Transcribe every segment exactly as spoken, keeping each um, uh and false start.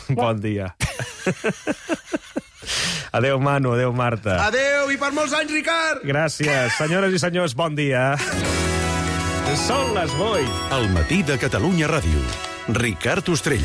Bon dia. Adéu, Manu, adéu, Marta. Adéu, i per molts anys, Ricard! Gràcies. Senyores i senyors, bon dia. Són les vuit. Al matí de Catalunya Ràdio. Ricard Ostrell.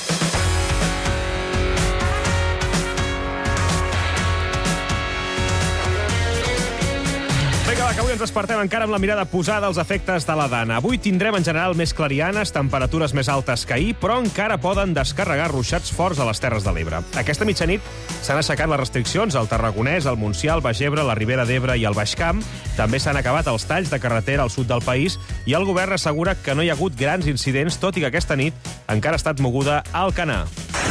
Vinga, va, que avui ens despertem encara amb la mirada posada als efectes de la Dana. Avui tindrem en general més clarianes, temperatures més altes que ahir, però encara poden descarregar ruixats forts a les Terres de l'Ebre. Aquesta mitjanit s'han aixecat les restriccions al Tarragonès, al Montsià, al Baix Ebre, la Ribera d'Ebre i al Baix Camp. També s'han acabat els talls de carretera al sud del país i el govern assegura que no hi ha hagut grans incidents, tot i que aquesta nit encara ha estat moguda a Alcanar.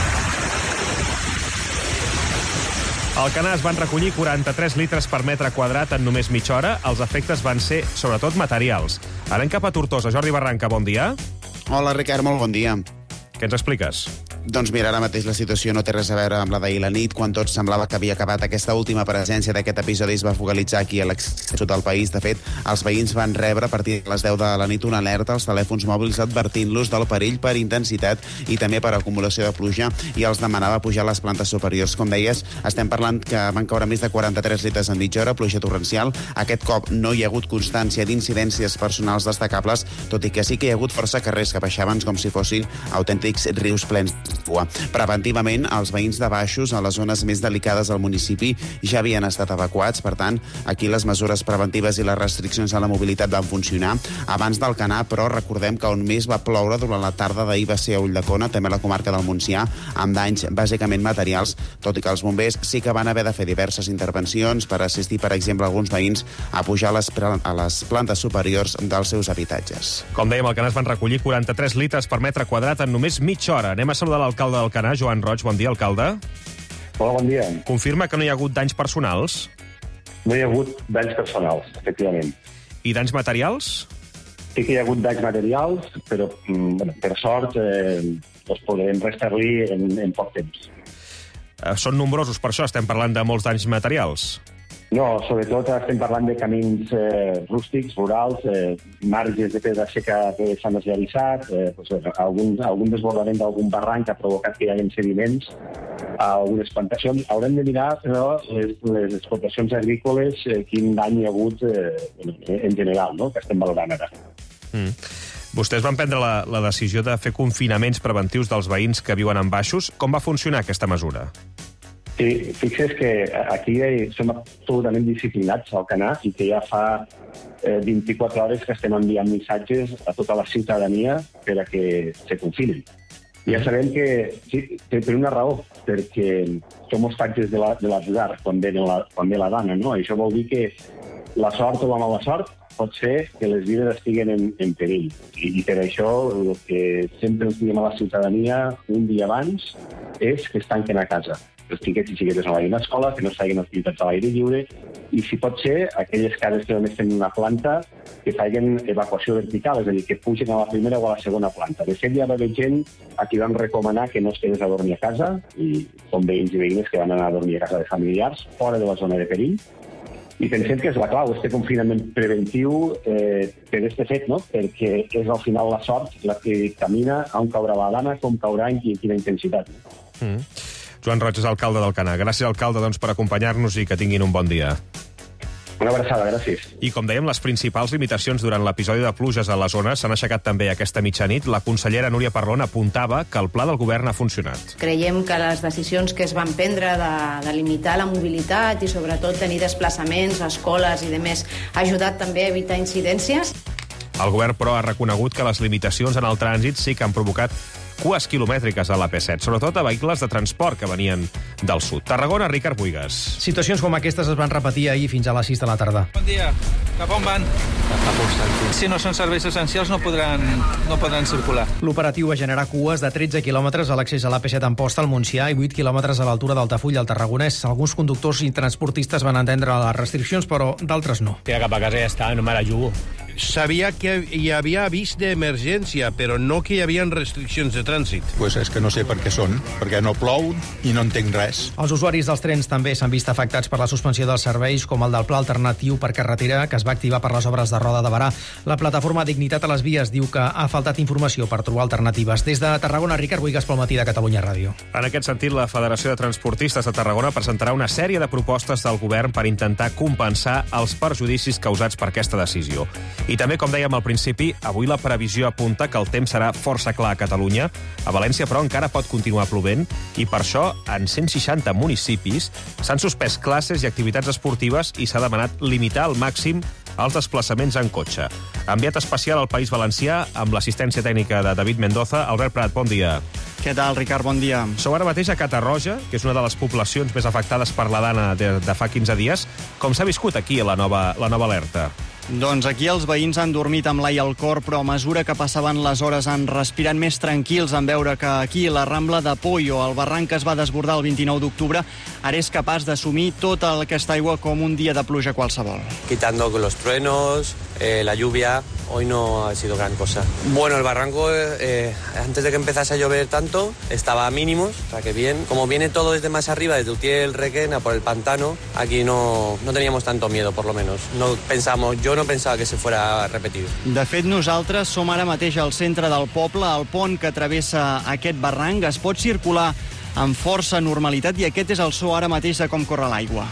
A Alcanar es van recollir quaranta-tres litres per metre quadrat en només mitja hora. Els efectes van ser, sobretot, materials. Anem cap a Tortosa. Jordi Barranca, bon dia. Hola, Ricard, molt bon dia. Què ens expliques? Doncs mira, ara mateix la situació no té res a veure amb la d'ahir la nit, quan tot semblava que havia acabat. Aquesta última presència d'aquest episodi es va focalitzar aquí a l'extrem del país. De fet, els veïns van rebre a partir de les deu de la nit una alerta als telèfons mòbils advertint-los del perill per intensitat i també per acumulació de pluja, i els demanava pujar a les plantes superiors. Com deies, estem parlant que van caure més de quaranta-tres litres en mitja hora, pluja torrencial. Aquest cop no hi ha hagut constància d'incidències personals destacables, tot i que sí que hi ha hagut força carrers que baixaven com si fossin autèntics rius plens d'aigua. Preventivament, els veïns de baixos a les zones més delicades del municipi ja havien estat evacuats. Per tant, aquí les mesures preventives i les restriccions a la mobilitat van funcionar. Abans d'Alcanar, però, recordem que on més va ploure durant la tarda d'ahir va ser a Ulldecona, també a la comarca del Montsià, amb danys bàsicament materials, tot i que els bombers sí que van haver de fer diverses intervencions per assistir, per exemple, alguns veïns a pujar a les, a les plantes superiors dels seus habitatges. Com dèiem, a Alcanar es van recollir quaranta-tres litres per metre quadrat en només mitja hora. Anem a saludar l'alcalde d'Alcanar, Joan Roig. Bon dia, alcalde. Hola, bon dia. Confirma que no hi ha hagut danys personals? No hi ha hagut danys personals, efectivament. I danys materials? Sí que hi ha hagut danys materials, però bueno, per sort eh, els podrem restablir en, en poc temps. Eh, són nombrosos, per això estem parlant de molts danys materials? No, sobretot estem parlant de camins eh, rústics, rurals, eh, marges de pedra seca que s'han esllavissat, eh, pues, algun, algun desbordament d'algun barranc ha provocat que hi hagi sediments a algunes plantacions. Haurem de mirar, però, les, les explotacions agrícoles, eh, quin dany hi ha hagut eh, en general, no?, que estem valorant ara. Mm. Vostès van prendre la, la decisió de fer confinaments preventius dels veïns que viuen en baixos. Com va funcionar aquesta mesura? Sí, fixa't que aquí som absolutament disciplinats al Alcanar i que ja fa eh, vint-i-quatre hores que estem enviant missatges a tota la ciutadania per a que se confinen. Ja sabem que, sí, per una raó, perquè som hostatges de la, de l'Azgar quan, la, quan ve la Dana, no? Això vol dir que la sort o la mala sort pot ser que les vides estiguen en, en perill. I, I per això el que sempre ens diem a la ciutadania un dia abans és que es tanquen a casa. Els xiquets i xiquetes no vagin a l'escola, que no s'hagin activitats a l'aire lliure, i si pot ser, aquelles cases que només tenen una planta, que facin evacuació vertical, és a dir, que pugen a la primera o a la segona planta. De fet, ja va haver gent a qui vam recomanar que no es quedés a dormir a casa, i són veïns i veïnes que van anar a dormir a casa de familiars, fora de la zona de perill, i pensem que és la clau, este confinament preventiu eh, per este fet, no? Perquè és al final la sort la que dictamina on caurà la Dana, com caurà i en quina intensitat. Mm. Joan Roig és alcalde d'Alcanar. Gràcies, alcalde, doncs, per acompanyar-nos i que tinguin un bon dia. Una abraçada, gràcies. I, com dèiem, les principals limitacions durant l'episodi de pluges a la zona s'han aixecat també aquesta mitjanit. La consellera Núria Parlon apuntava que el pla del govern ha funcionat. Creiem que les decisions que es van prendre de, de limitar la mobilitat i, sobretot, tenir desplaçaments a escoles i demés ha ajudat també a evitar incidències. El govern, però, ha reconegut que les limitacions en el trànsit sí que han provocat cues quilomètriques a l'A P set, sobretot a vehicles de transport que venien del sud. Tarragona, Ricard Buigas. Situacions com aquestes es van repetir ahir fins a les sis de la tarda. Bon dia. Cap on van? Si no són serveis essencials no podran, no podran circular. L'operatiu va generar cues de tretze quilòmetres a l'accés a l'A P set en posta al Montsià i vuit quilòmetres a l'altura d'Altafull al Tarragonès. Alguns conductors i transportistes van entendre les restriccions, però d'altres no. Tira cap a casa i ja està, no me la jugo. sabia que hi havia avís d'emergència, però no que hi havia restriccions de trànsit. Pues és que no sé per què són, perquè no plou i no entenc res. Els usuaris dels trens també s'han vist afectats per la suspensió dels serveis, com el del Pla Alternatiu per Carretera, que es va activar per les obres de Roda de Barà. La plataforma Dignitat a les Vies diu que ha faltat informació per trobar alternatives. Des de Tarragona, Ricard Boigas pel matí de Catalunya Ràdio. En aquest sentit, la Federació de Transportistes de Tarragona presentarà una sèrie de propostes del govern per intentar compensar els perjudicis causats per aquesta decisió. I també, com dèiem al principi, avui la previsió apunta que el temps serà força clar a Catalunya. A València, però, encara pot continuar plovent i per això, en cent seixanta municipis s'han suspès classes i activitats esportives i s'ha demanat limitar al màxim els desplaçaments en cotxe. Enviat especial al País Valencià amb l'assistència tècnica de David Mendoza. Albert Prat, bon dia. Què tal, Ricard? Bon dia. Sou ara mateix a Catarroja, que és una de les poblacions més afectades per la Dana de, de fa quinze dies. Com s'ha viscut aquí la nova, la nova alerta? Doncs aquí els veïns han dormit amb l'ai al cor, però a mesura que passaven les hores han respirat més tranquils en veure que aquí la Rambla de Pollo, el barranc que es va desbordar el vint-i-nou d'octubre, ara és capaç d'assumir tota aquesta aigua com un dia de pluja qualsevol. Quitando los truenos, eh, la lluvia, hoy no ha sido gran cosa. Bueno, el barranco, eh, antes de que empezase a llover tanto, estaba a mínimos, o sea que bien. Como viene todo desde más arriba, desde Utiel, Requena, por el pantano, aquí no, no teníamos tanto miedo, por lo menos. No pensamos, yo no pensava que se fuera a repetir. De fet, nosaltres som ara mateix al centre del poble, al pont que travessa aquest barranc. Es pot circular amb força normalitat i aquest és el so ara mateix de com corre l'aigua.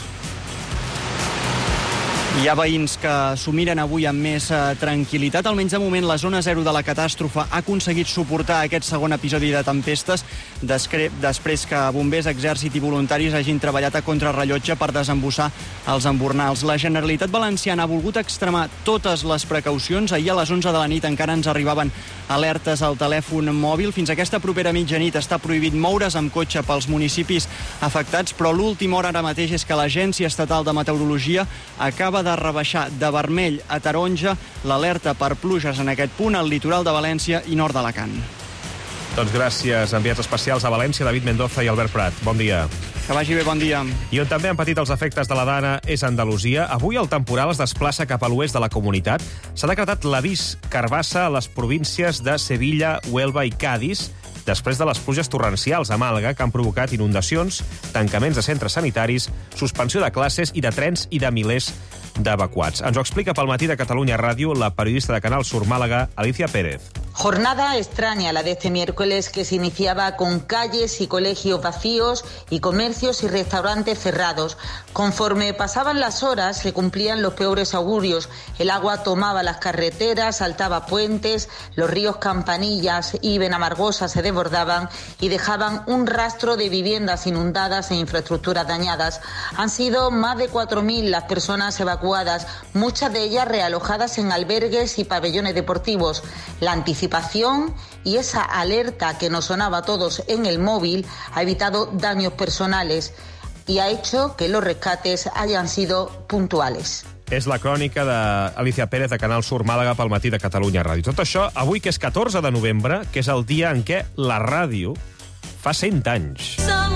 Hi ha veïns que s'ho miren avui amb més eh, tranquil·litat. Almenys de moment la zona zero de la catàstrofe ha aconseguit suportar aquest segon episodi de tempestes descre- després que bombers, exèrcit i voluntaris hagin treballat a contrarrellotge per desembussar els embornals. La Generalitat Valenciana ha volgut extremar totes les precaucions. Ahir a les onze de la nit encara ens arribaven alertes al telèfon mòbil. Fins a aquesta propera mitjanit està prohibit moure's amb cotxe pels municipis afectats, però l'última hora ara mateix és que l'Agència Estatal de Meteorologia acaba de rebaixar de vermell a taronja l'alerta per pluges en aquest punt al litoral de València i nord d'Alacant. Doncs gràcies, enviats especials a València, David Mendoza i Albert Prat. Bon dia. Que vagi bé, bon dia. I on també han patit els efectes de la Dana és Andalusia. Avui el temporal es desplaça cap a l'oest de la comunitat. S'ha decretat l'avís carbassa a les províncies de Sevilla, Huelva i Cádiz, després de les pluges torrencials a Màlaga que han provocat inundacions, tancaments de centres sanitaris, suspensió de classes i de trens i de milers d'evacuats. Ens ho explica pel matí de Catalunya Ràdio la periodista de Canal Sur Màlaga, Alicia Pérez. Jornada extraña la de este miércoles, que se iniciaba con calles y colegios vacíos y comercios y restaurantes cerrados. Conforme pasaban las horas se cumplían los peores augurios. El agua tomaba las carreteras, saltaba puentes, los ríos Campanillas y Benamargosa se desbordaban y dejaban un rastro de viviendas inundadas e infraestructuras dañadas. Han sido más de cuatro mil las personas evacuadas, muchas de ellas realojadas en albergues y pabellones deportivos. La anticipación y esa alerta que nos sonaba a todos en el móvil ha evitado daños personales y ha hecho que los rescates hayan sido puntuales. És la crònica d'Alicia Pérez de Canal Sur Màlaga pel matí de Catalunya Ràdio. Tot això avui, que és catorze de novembre, que és el dia en què la ràdio fa cent anys.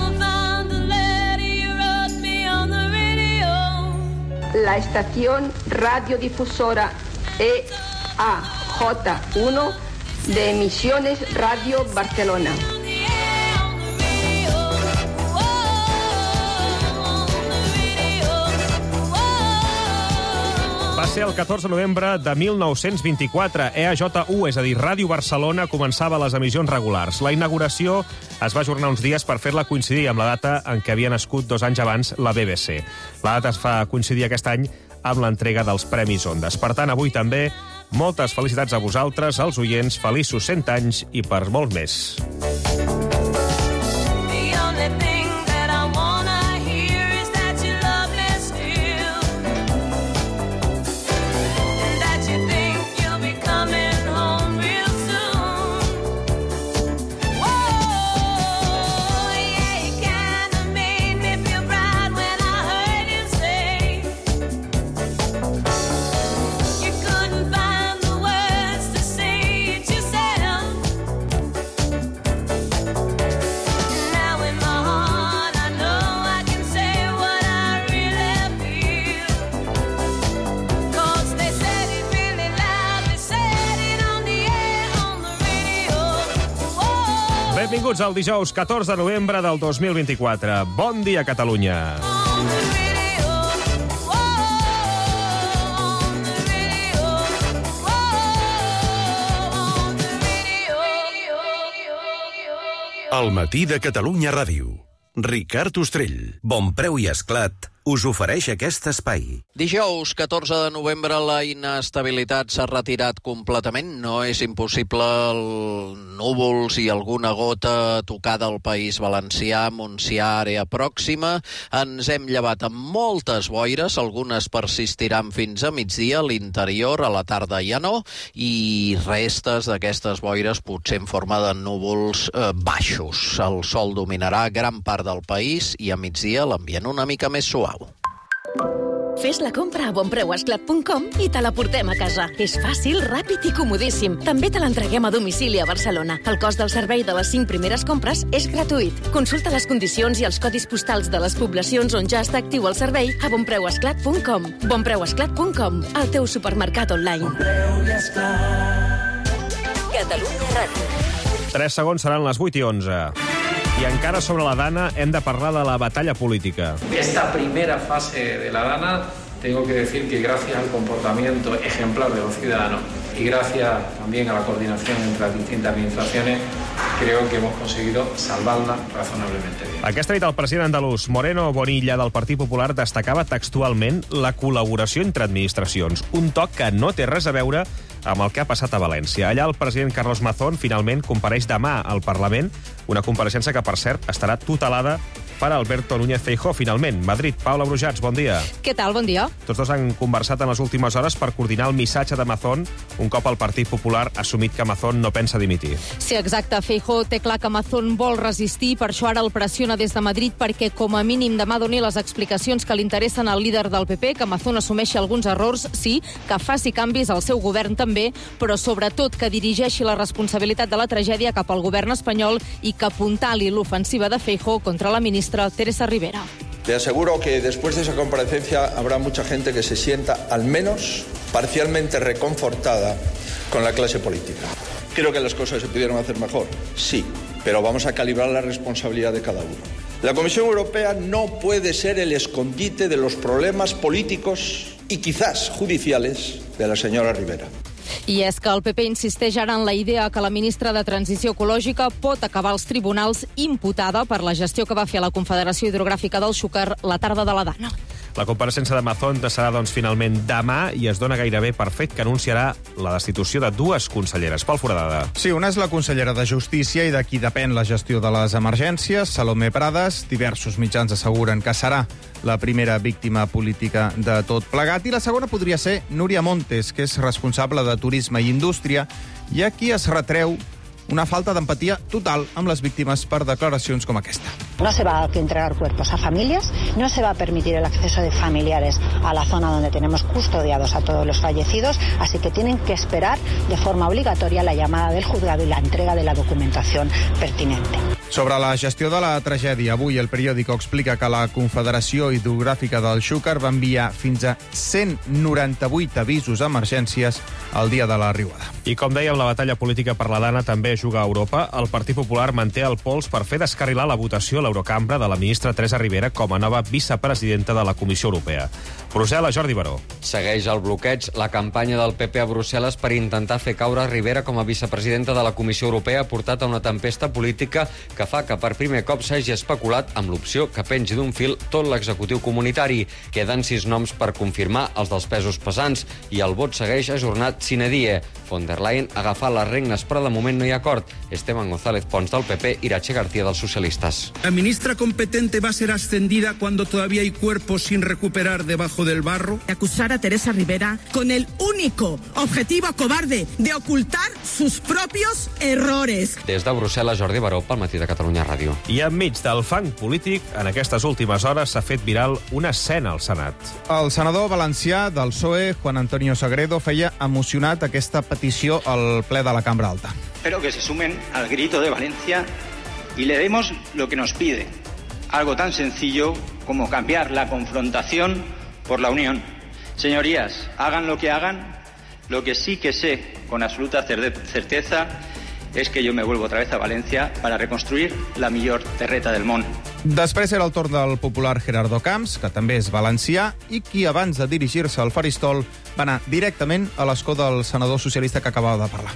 La estación radiodifusora E A J uno de Emisiones Radio Barcelona. Va ser el catorze de novembre de mil nou-cents vint-i-quatre. E A J u, és a dir, Ràdio Barcelona, començava les emissions regulars. La inauguració es va ajornar uns dies per fer-la coincidir amb la data en què havia nascut dos anys abans la B B C. La data es fa coincidir aquest any amb l'entrega dels Premis Ondas. Per tant, avui també moltes felicitats a vosaltres, als oients, feliços cent anys i per molts més. minuts al dijous catorze de novembre del dos mil vint-i-quatre. Bon dia, Catalunya. El matí de Catalunya Ràdio. Ricard Ostrell. Bon Preu i Esclat us ofereix aquest espai. Dijous, catorze de novembre, la inestabilitat s'ha retirat completament. No és impossible el núvols i alguna gota tocada al País Valencià, Montsià, àrea pròxima. Ens hem llevat amb moltes boires, algunes persistiran fins a migdia, a l'interior, a la tarda ja no, i restes d'aquestes boires potser en forma de núvols eh, baixos. El sol dominarà gran part del país i a migdia l'ambient una mica més suau. Fes la compra a bonpreuesclat punt com i te la portem a casa. És fàcil, ràpid i comodíssim. També te l'entreguem a domicili a Barcelona. El cost del servei de les cinc primeres compres és gratuït. Consulta les condicions i els codis postals de les poblacions on ja està actiu el servei a bonpreuesclat punt com. bonpreuesclat punt com, el teu supermercat online. Catalunya Ràdio. Tres segons seran les vuit i onze. I encara sobre la Dana hem de parlar de la batalla política. Esta primera fase de la Dana, tengo que decir que gracias al comportamiento ejemplar de los ciudadanos y gracias también a la coordinación entre las distintas administraciones, creo que hemos conseguido salvarla razonablemente bien. Aquesta nit el president andalús Moreno Bonilla del Partit Popular destacava textualment la col·laboració entre administracions, un toc que no té res a veure amb el que ha passat a València. Allà el president Carlos Mazón finalment compareix demà al Parlament, una compareixença que, per cert, estarà tutelada per Alberto Núñez Feijóo. Finalment, Madrid. Paula Brujats, bon dia. Què tal? Bon dia. Tots dos han conversat en les últimes hores per coordinar el missatge de Mazón, un cop el Partit Popular ha assumit que Mazón no pensa dimitir. Sí, exacte. Feijóo té clar que Mazón vol resistir, per això ara el pressiona des de Madrid perquè, com a mínim, demà doni les explicacions que li interessen al líder del P P, que Mazón assumeixi alguns errors, sí, que faci canvis al seu govern també, però sobretot que dirigeixi la responsabilitat de la tragèdia cap al govern espanyol i que apuntali l'ofensiva de Feijóo contra la ministra Teresa Rivera. Le aseguro que después de esa comparecencia habrá mucha gente que se sienta al menos parcialmente reconfortada con la clase política. Creo que las cosas se pudieron hacer mejor, sí, pero vamos a calibrar la responsabilidad de cada uno. La Comisión Europea no puede ser el escondite de los problemas políticos y quizás judiciales de la señora Rivera. I és que el P P insisteix ara en la idea que la ministra de Transició Ecològica pot acabar als tribunals imputada per la gestió que va fer a la Confederació Hidrogràfica del Xúquer la tarda de la Dana. La compareixença de Mazón serà, doncs, finalment demà i es dona gairebé per fet que anunciarà la destitució de dues conselleres. Pol Foradada. Sí, una és la consellera de Justícia i de qui depèn la gestió de les emergències, Salomé Prades. Diversos mitjans asseguren que serà la primera víctima política de tot plegat. I la segona podria ser Núria Montes, que és responsable de Turisme i Indústria, i a qui es retreu una falta d'empatia total amb les víctimes per declaracions com aquesta. No se va a entregar cuerpos a familias, no se va a permitir el acceso de familiares a la zona donde tenemos custodiados a todos los fallecidos, así que tienen que esperar de forma obligatoria la llamada del juzgado y la entrega de la documentación pertinente. Sobre la gestió de la tragèdia, avui el periòdico explica que la Confederació Hidrogràfica del Xúquer va enviar fins a cent noranta-vuit avisos d'emergències el dia de la riuada. I com dèiem, la batalla política per la Dana també juga a Europa. El Partit Popular manté el pols per fer descarrilar la votació a l'Eurocambra de la ministra Teresa Rivera com a nova vicepresidenta de la Comissió Europea. Brussel·les, Jordi Baró. Segueix el bloqueig la campanya del P P a Brussel·les per intentar fer caure Rivera com a vicepresidenta de la Comissió Europea ha portat a una tempesta política que fa que per primer cop s'hagi especulat amb l'opció que pengi d'un fil tot l'executiu comunitari. Queden sis noms per confirmar els dels pesos pesants i el vot segueix ajornat sine die. Von der Leyen ha agafat les regnes, però de moment no hi ha acord. Esteban González Pons del P P, Irache García dels Socialistas. La ministra competente va a ser ascendida cuando todavía hay cuerpos sin recuperar debajo del barro. Acusar a Teresa Rivera con el único objetivo cobarde de ocultar sus propios errores. Des de Brussel·les, Jordi Baró, pel Matí de Catalunya Ràdio. I enmig del fang polític, en aquestes últimes hores s'ha fet viral una escena al Senat. El senador valencià del P S O E, Juan Antonio Sagredo, feia emocionat aquesta petició al ple de la Cambra Alta. Espero que se sumen al grito de Valencia y le demos lo que nos pide. Algo tan sencillo como cambiar la confrontación por la unión. Señorías, hagan lo que hagan, lo que sí que sé con absoluta certeza es que yo me vuelvo otra vez a Valencia para reconstruir la millor terreta del món. Després era el torn del popular Gerardo Camps, que també és valencià, i qui abans de dirigir-se al faristol va anar directament a l'escó del senador socialista que acabava de parlar.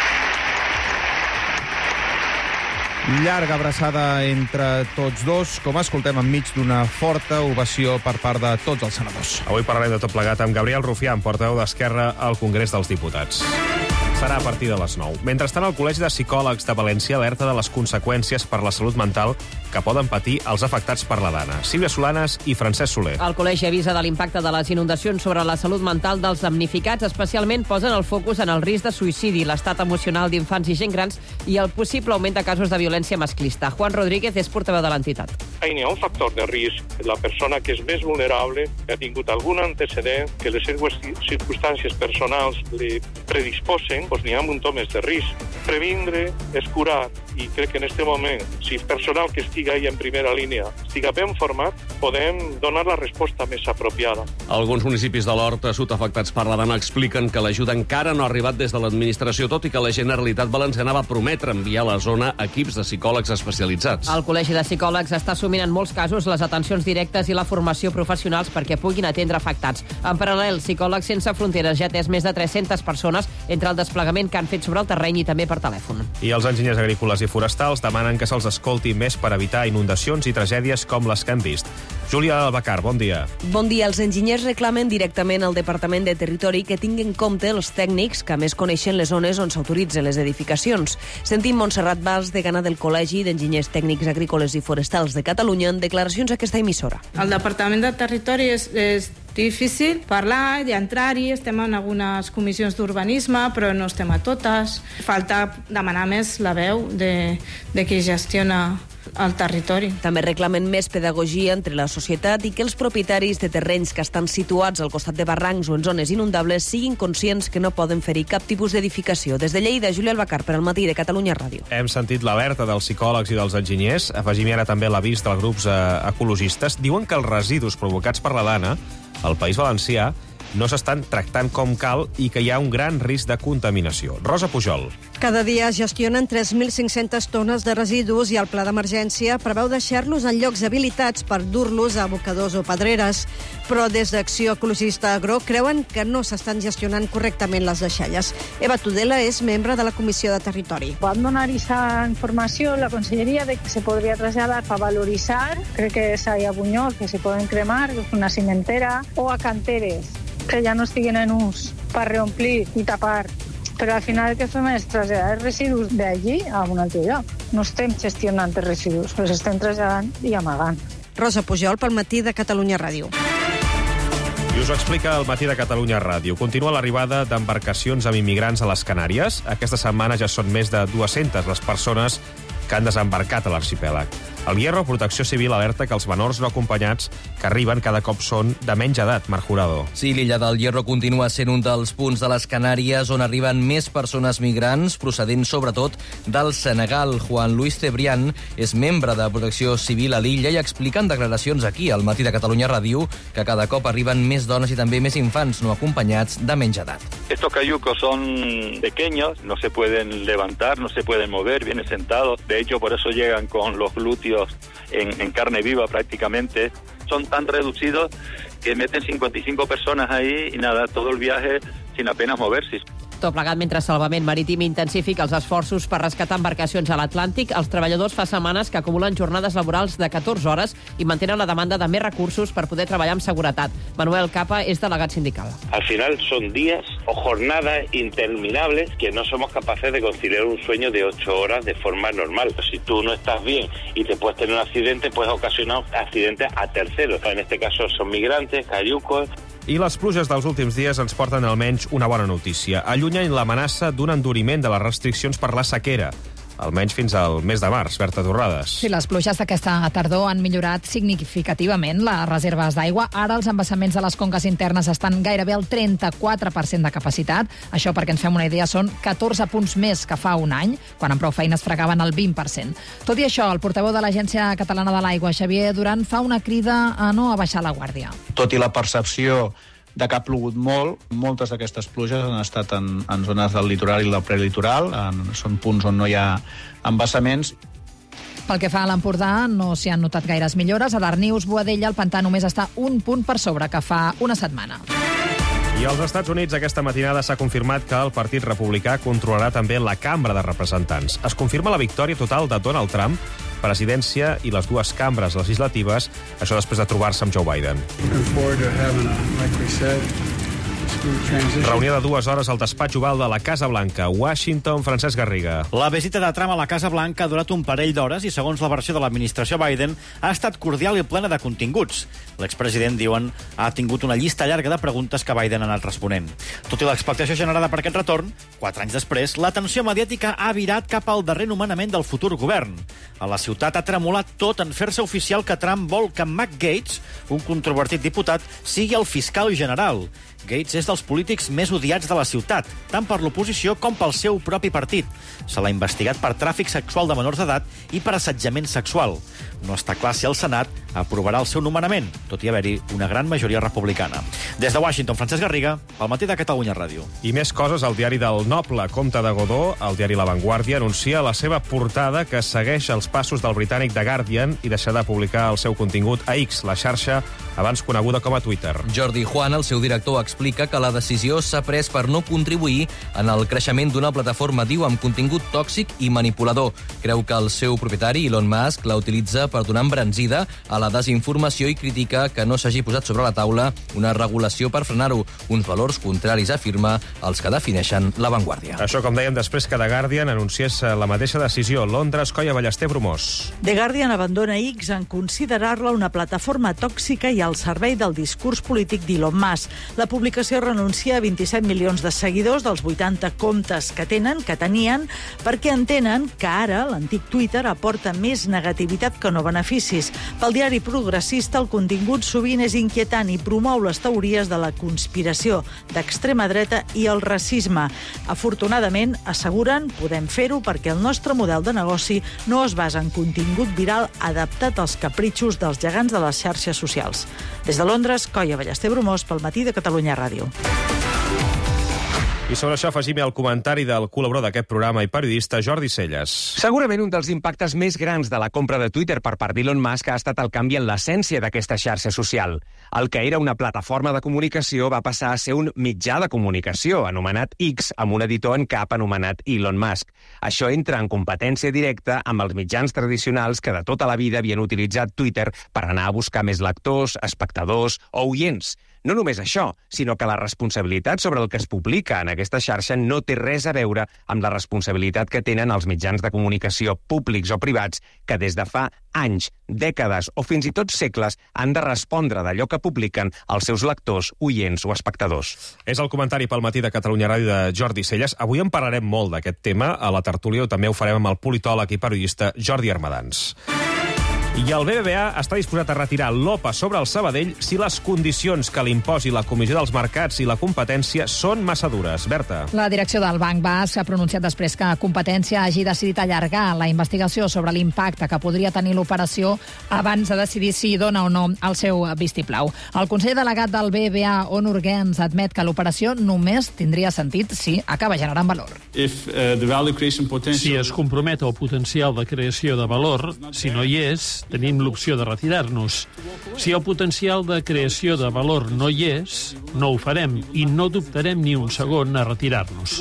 Llarga abraçada entre tots dos, com escoltem enmig d'una forta ovació per part de tots els senadors. Avui parlarem de tot plegat amb Gabriel Rufián, portaveu d'Esquerra al Congrés dels Diputats. Serà a partir de les nou. Mentrestant, el Col·legi de Psicòlegs de València alerta de les conseqüències per la salut mental que poden patir els afectats per la Dana. Sílvia Solanes i Francesc Soler. El col·legi avisa de l'impacte de les inundacions sobre la salut mental dels damnificats. Especialment posen el focus en el risc de suïcidi, l'estat emocional d'infants i gent grans i el possible augment de casos de violència masclista. Juan Rodríguez és portaveu de l'entitat. Hi ha un factor de risc. La persona que és més vulnerable, que ha tingut algun antecedent, que les seues circumstàncies personals li predisposen, doncs n'hi ha un muntó més de risc. Previndre és curar, i crec que en aquest moment, si el personal que estiga ahí en primera línia estiga ben format, podem donar la resposta més apropiada. Alguns municipis de l'Horta, sud afectats per la Dana, expliquen que l'ajuda encara no ha arribat des de l'administració, tot i que la Generalitat Valenciana va prometre enviar a la zona equips de psicòlegs especialitzats. El Col·legi de Psicòlegs està assumint en molts casos les atencions directes i la formació professionals perquè puguin atendre afectats. En paral·lel, Psicòlegs Sense Fronteres ja ha atès més de tres-centes persones entre el desplegament que han fet sobre el terreny i també per telèfon. I els enginyers agrícoles i forestals demanen que se'ls escolti més per evitar inundacions i tragèdies com les que han vist. Júlia Albacar, bon dia. Bon dia. Els enginyers reclamen directament al Departament de Territori que tingui en compte els tècnics que més coneixen les zones on s'autoritzen les edificacions. Sentim Montserrat Valls, degana del Col·legi d'Enginyers Tècnics Agrícoles i Forestals de Catalunya, en declaracions a aquesta emissora. El Departament de Territori és, és difícil parlar i entrar-hi. Estem en algunes comissions d'urbanisme, però no estem a totes. Falta demanar més la veu de, de qui gestiona el territori. També reclamen més pedagogia entre la societat i que els propietaris de terrenys que estan situats al costat de barrancs o en zones inundables siguin conscients que no poden fer-hi cap tipus d'edificació. Des de Lleida, Júlia Albacar, per al Matí de Catalunya Ràdio. Hem sentit l'alerta dels psicòlegs i dels enginyers. Afegim ara també l'avís dels grups eh, ecologistes. Diuen que els residus provocats per la Dana al País Valencià no s'estan tractant com cal i que hi ha un gran risc de contaminació. Rosa Pujol. Cada dia es gestionen tres mil cinc-centes tones de residus i el pla d'emergència preveu deixar-los en llocs habilitats per dur-los a abocadors o pedreres. Però des d'Acció Ecologista Agro creuen que no s'estan gestionant correctament les deixalles. Eva Tudela és membre de la Comissió de Territori. Van donar aquesta informació la Conselleria de que se podria traslladar para valorizar, crec que és ahí a Buñol, que se poden cremar, que és una cimentera, o a canteres, que ja no estiguin en ús per reomplir i tapar. Però al final el que fem és traslladar els residus d'allí a un altre lloc. No estem gestionant els residus, els estem traslladant i amagant. Rosa Pujol, pel Matí de Catalunya Ràdio. I us ho explica el Matí de Catalunya Ràdio. Continua l'arribada d'embarcacions amb immigrants a les Canàries. Aquesta setmana ja són més de dues-centes les persones que han desembarcat a l'arxipèlag. El Hierro Protecció Civil alerta que els menors no acompanyats que arriben cada cop són de menys edat, Marc Jurado. Sí, l'illa del Hierro continua sent un dels punts de les Canàries on arriben més persones migrants, procedents sobretot del Senegal. Juan Luis Cebrián és membre de Protecció Civil a l'illa i explica en declaracions aquí, al Matí de Catalunya Ràdio, que cada cop arriben més dones i també més infants no acompanyats de menys edat. Estos cayucos son pequeños, no se pueden levantar, no se pueden mover, vienen sentados. De hecho, por eso llegan con los glúteos En, en carne viva prácticamente. Son tan reducidos que meten cincuenta y cinco personas ahí y nada, todo el viaje sin apenas moverse. Tot plegat mentre Salvament Marítim intensifica els esforços per rescatar embarcacions a l'Atlàntic. Els treballadors fa setmanes que acumulen jornades laborals de catorze hores i mantenen la demanda de més recursos per poder treballar amb seguretat. Manuel Capa és delegat sindical. Al final son días o jornadas interminables que no somos capaces de conciliar un sueño de ocho horas de forma normal. Si tú no estás bien y te puedes tener un accidente, puedes ocasionar accidentes a terceros. En este caso son migrantes, cayucos. I les pluges dels últims dies ens porten almenys una bona notícia. Allunyen l'amenaça d'un enduriment de les restriccions per la sequera, almenys fins al mes de març. Berta Torrades. Sí, les pluges d'aquesta tardor han millorat significativament les reserves d'aigua. Ara els embassaments de les conques internes estan gairebé al trenta-quatre per cent de capacitat. Això, perquè ens fem una idea, són catorze punts més que fa un any, quan amb prou feines fregaven el vint per cent. Tot i això, el portaveu de l'Agència Catalana de l'Aigua, Xavier Duran, fa una crida a no abaixar la guàrdia. Tot i la percepció de que ha plogut molt. Moltes d'aquestes pluges han estat en, en zones del litoral i del prelitoral, en, són punts on no hi ha embassaments. Pel que fa a l'Empordà, no s'hi han notat gaires millores. A Darnius, Boadella, el pantà només està un punt per sobre que fa una setmana. I als Estats Units aquesta matinada s'ha confirmat que el Partit Republicà controlarà també la Cambra de Representants. Es confirma la victòria total de Donald Trump, presidència i les dues cambres legislatives, això després de trobar-se amb Joe Biden. Reunió de dues hores al despatx oval de la Casa Blanca, Washington. Francesc Garriga. La visita de Trump a la Casa Blanca ha durat un parell d'hores i, segons la versió de l'administració Biden, ha estat cordial i plena de continguts. L'expresident, diuen, ha tingut una llista llarga de preguntes que Biden ha anat responent. Tot i l'expectació generada per aquest retorn, quatre anys després, l'atenció mediàtica ha virat cap al darrer nomenament del futur govern. A la ciutat ha tremolat tot en fer-se oficial que Trump vol que Matt Gaetz, un controvertit diputat, sigui el fiscal general. Gaetz és dels polítics més odiats de la ciutat, tant per l'oposició com pel seu propi partit. Se l'ha investigat per tràfic sexual de menors d'edat i per assetjament sexual. No està clar si el Senat aprovarà el seu nomenament, tot i haver-hi una gran majoria republicana. Des de Washington, Francesc Garriga, pel Matí de Catalunya Ràdio. I més coses al diari del Noble. Comte de Godó, el diari La Vanguardia, anuncia la seva portada que segueix els passos del britànic The Guardian i deixarà de publicar el seu contingut a X, la xarxa abans coneguda com a Twitter. Jordi Juan, el seu director, explica que la decisió s'ha pres per no contribuir en el creixement d'una plataforma, diu, amb contingut tòxic i manipulador. Creu que el seu propietari, Elon Musk, la utilitza per donar embranzida a la desinformació i critica que no s'hagi posat sobre la taula una regulació per frenar-ho, uns valors contraris, afirma, els que defineixen La Vanguardia. Això, com dèiem, després que The Guardian anunciés la mateixa decisió. Londres, Coia Ballester, Bromós. The Guardian abandona X en considerar-la una plataforma tòxica i al servei del discurs polític d'Elon Musk. La publicació renuncia a vint-i-set milions de seguidors dels vuitanta comptes que tenen, que tenien, perquè entenen que ara l'antic Twitter aporta més negativitat que no beneficis. Pel diari progressista, el contingut sovint és inquietant i promou les teories de la conspiració, d'extrema dreta i el racisme. Afortunadament, asseguren, podem fer-ho perquè el nostre model de negoci no es basa en contingut viral adaptat als capritxos dels gegants de les xarxes socials. Des de Londres, Coia Ballester, Bromós, pel Matí de Catalunya Ràdio. I sobre això afegim el comentari del col·laborador d'aquest programa i periodista Jordi Celles. Segurament un dels impactes més grans de la compra de Twitter per part d'Elon Musk ha estat el canvi en l'essència d'aquesta xarxa social. El que era una plataforma de comunicació va passar a ser un mitjà de comunicació, anomenat X, amb un editor en cap anomenat Elon Musk. Això entra en competència directa amb els mitjans tradicionals que de tota la vida havien utilitzat Twitter per anar a buscar més lectors, espectadors o oients. No només això, sinó que la responsabilitat sobre el que es publica en aquesta xarxa no té res a veure amb la responsabilitat que tenen els mitjans de comunicació públics o privats que des de fa anys, dècades o fins i tot segles han de respondre d'allò que publiquen els seus lectors, oients o espectadors. És el comentari pel Matí de Catalunya Ràdio de Jordi Celles. Avui en parlarem molt d'aquest tema. A la tertúlia també ho farem amb el politòleg i periodista Jordi Armadans. I el B B V A està disposat a retirar l'O P A sobre el Sabadell si les condicions que li imposi la Comissió dels Mercats i la Competència són massa dures. Berta. La direcció del Banc Basc ha pronunciat després que Competència hagi decidit allargar la investigació sobre l'impacte que podria tenir l'operació abans de decidir si dona o no el seu vistiplau. El conseller delegat del B B V A, Onur Gens, admet que l'operació només tindria sentit si acaba generant valor. If, uh, the value creation potential... Si es compromet el potencial de creació de valor, si no hi és, tenim l'opció de retirar-nos. Si el potencial de creació de valor no hi és, no ho farem i no dubtarem ni un segon a retirar-nos.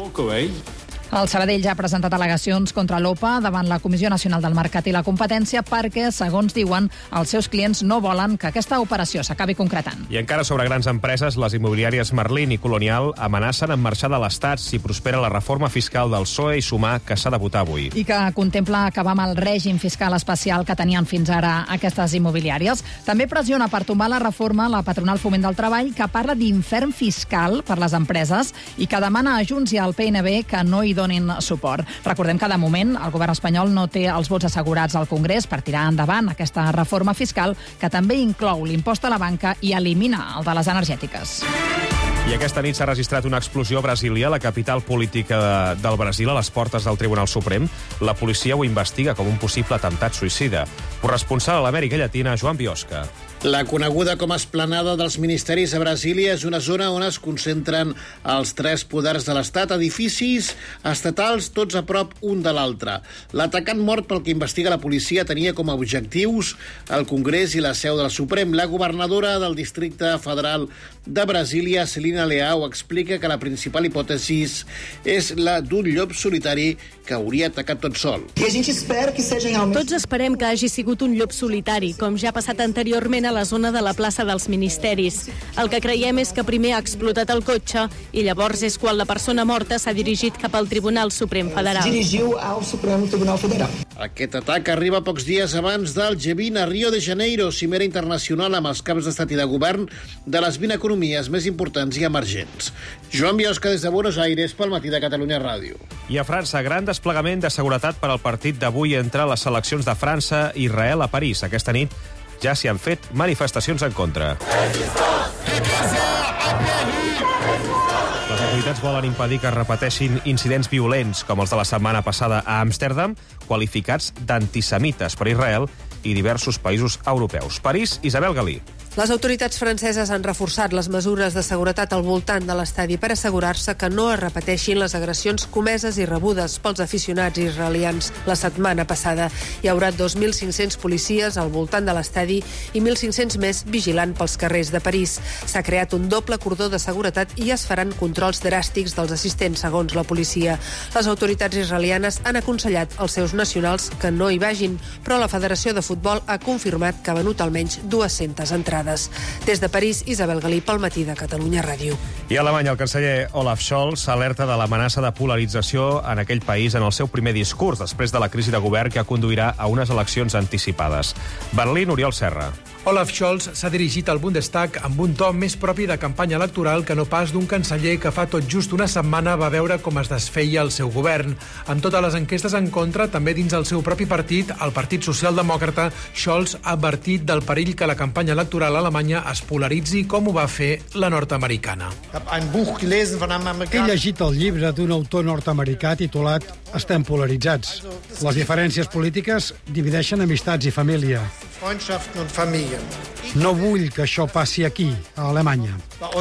El Sabadell ja ha presentat al·legacions contra l'O P A davant la Comissió Nacional del Mercat i la Competència perquè, segons diuen, els seus clients no volen que aquesta operació s'acabi concretant. I encara sobre grans empreses, les immobiliàries Merlin i Colonial amenacen amb marxar de l'Estat si prospera la reforma fiscal del P S O E i Sumar que s'ha de votar avui. I que contempla acabar amb el règim fiscal especial que tenien fins ara aquestes immobiliàries. També pressiona per tombar la reforma la patronal Foment del Treball, que parla d'infern fiscal per les empreses i que demana a Junts i al P N B que no hi donin suport. Recordem que, de moment, el govern espanyol no té els vots assegurats al Congrés per tirar endavant aquesta reforma fiscal que també inclou l'impost a la banca i elimina el de les energètiques. I aquesta nit s'ha registrat una explosió a Brasília, la capital política de, del Brasil, a les portes del Tribunal Suprem. La policia ho investiga com un possible atemptat suïcida. Corresponsal a l'Amèrica Llatina, Joan Biosca. La coneguda com a esplanada dels ministeris a Brasília és una zona on es concentren els tres poders de l'Estat, edificis estatals tots a prop un de l'altre. L'atacant mort pel que investiga la policia tenia com a objectius el Congrés i la seu del Suprem. La governadora del districte federal de Brasília, Celina Leao, explica que la principal hipòtesi és la d'un llop solitari que hauria atacat tot sol. Tots esperem que hagi sigut un llop solitari, com ja ha passat anteriorment a la zona de la plaça dels Ministeris. El que creiem és que primer ha explotat el cotxe i llavors és quan la persona morta s'ha dirigit cap al Tribunal Suprem Federal. Dirigiu al Suprem Tribunal Federal. Aquest atac arriba pocs dies abans del G vint a Rio de Janeiro, cimera internacional amb els caps d'estat i de govern de les vint economies més importants i emergents. Joan Biosca, des de Buenos Aires, pel Matí de Catalunya Ràdio. I a França, gran desplegament de seguretat per al partit d'avui entre les seleccions de França i Israel a París. Aquesta nit ja s'hi han fet manifestacions en contra. Les autoritats volen impedir que es repeteixin incidents violents com els de la setmana passada a Amsterdam, qualificats d'antisemites per Israel i diversos països europeus. París, Isabel Galí. Les autoritats franceses han reforçat les mesures de seguretat al voltant de l'estadi per assegurar-se que no es repeteixin les agressions comeses i rebudes pels aficionats israelians la setmana passada. Hi haurà dos mil cinc-cents policies al voltant de l'estadi i mil cinc-cents més vigilant pels carrers de París. S'ha creat un doble cordó de seguretat i es faran controls dràstics dels assistents, segons la policia. Les autoritats israelianes han aconsellat als seus nacionals que no hi vagin, però la Federació de Futbol ha confirmat que ha venut almenys dues-centes entrades. Des de París, Isabel Galí, pel Matí de Catalunya Ràdio. I a Alemanya, el canceller Olaf Scholz alerta de l'amenaça de polarització en aquell país en el seu primer discurs, després de la crisi de govern que conduirà a unes eleccions anticipades. Berlín, Oriol Serra. Olaf Scholz s'ha dirigit al Bundestag amb un to més propi de campanya electoral que no pas d'un canceller que fa tot just una setmana va veure com es desfeia el seu govern. Amb totes les enquestes en contra, també dins el seu propi partit, el Partit Socialdemòcrata, Scholz ha advertit del perill que la campanya electoral alemanya es polaritzi com ho va fer la nord-americana. He llegit el llibre d'un autor nord-americà titulat Estem polaritzats. Les diferències polítiques divideixen amistats i família. No vull que això passi aquí, a Alemanya.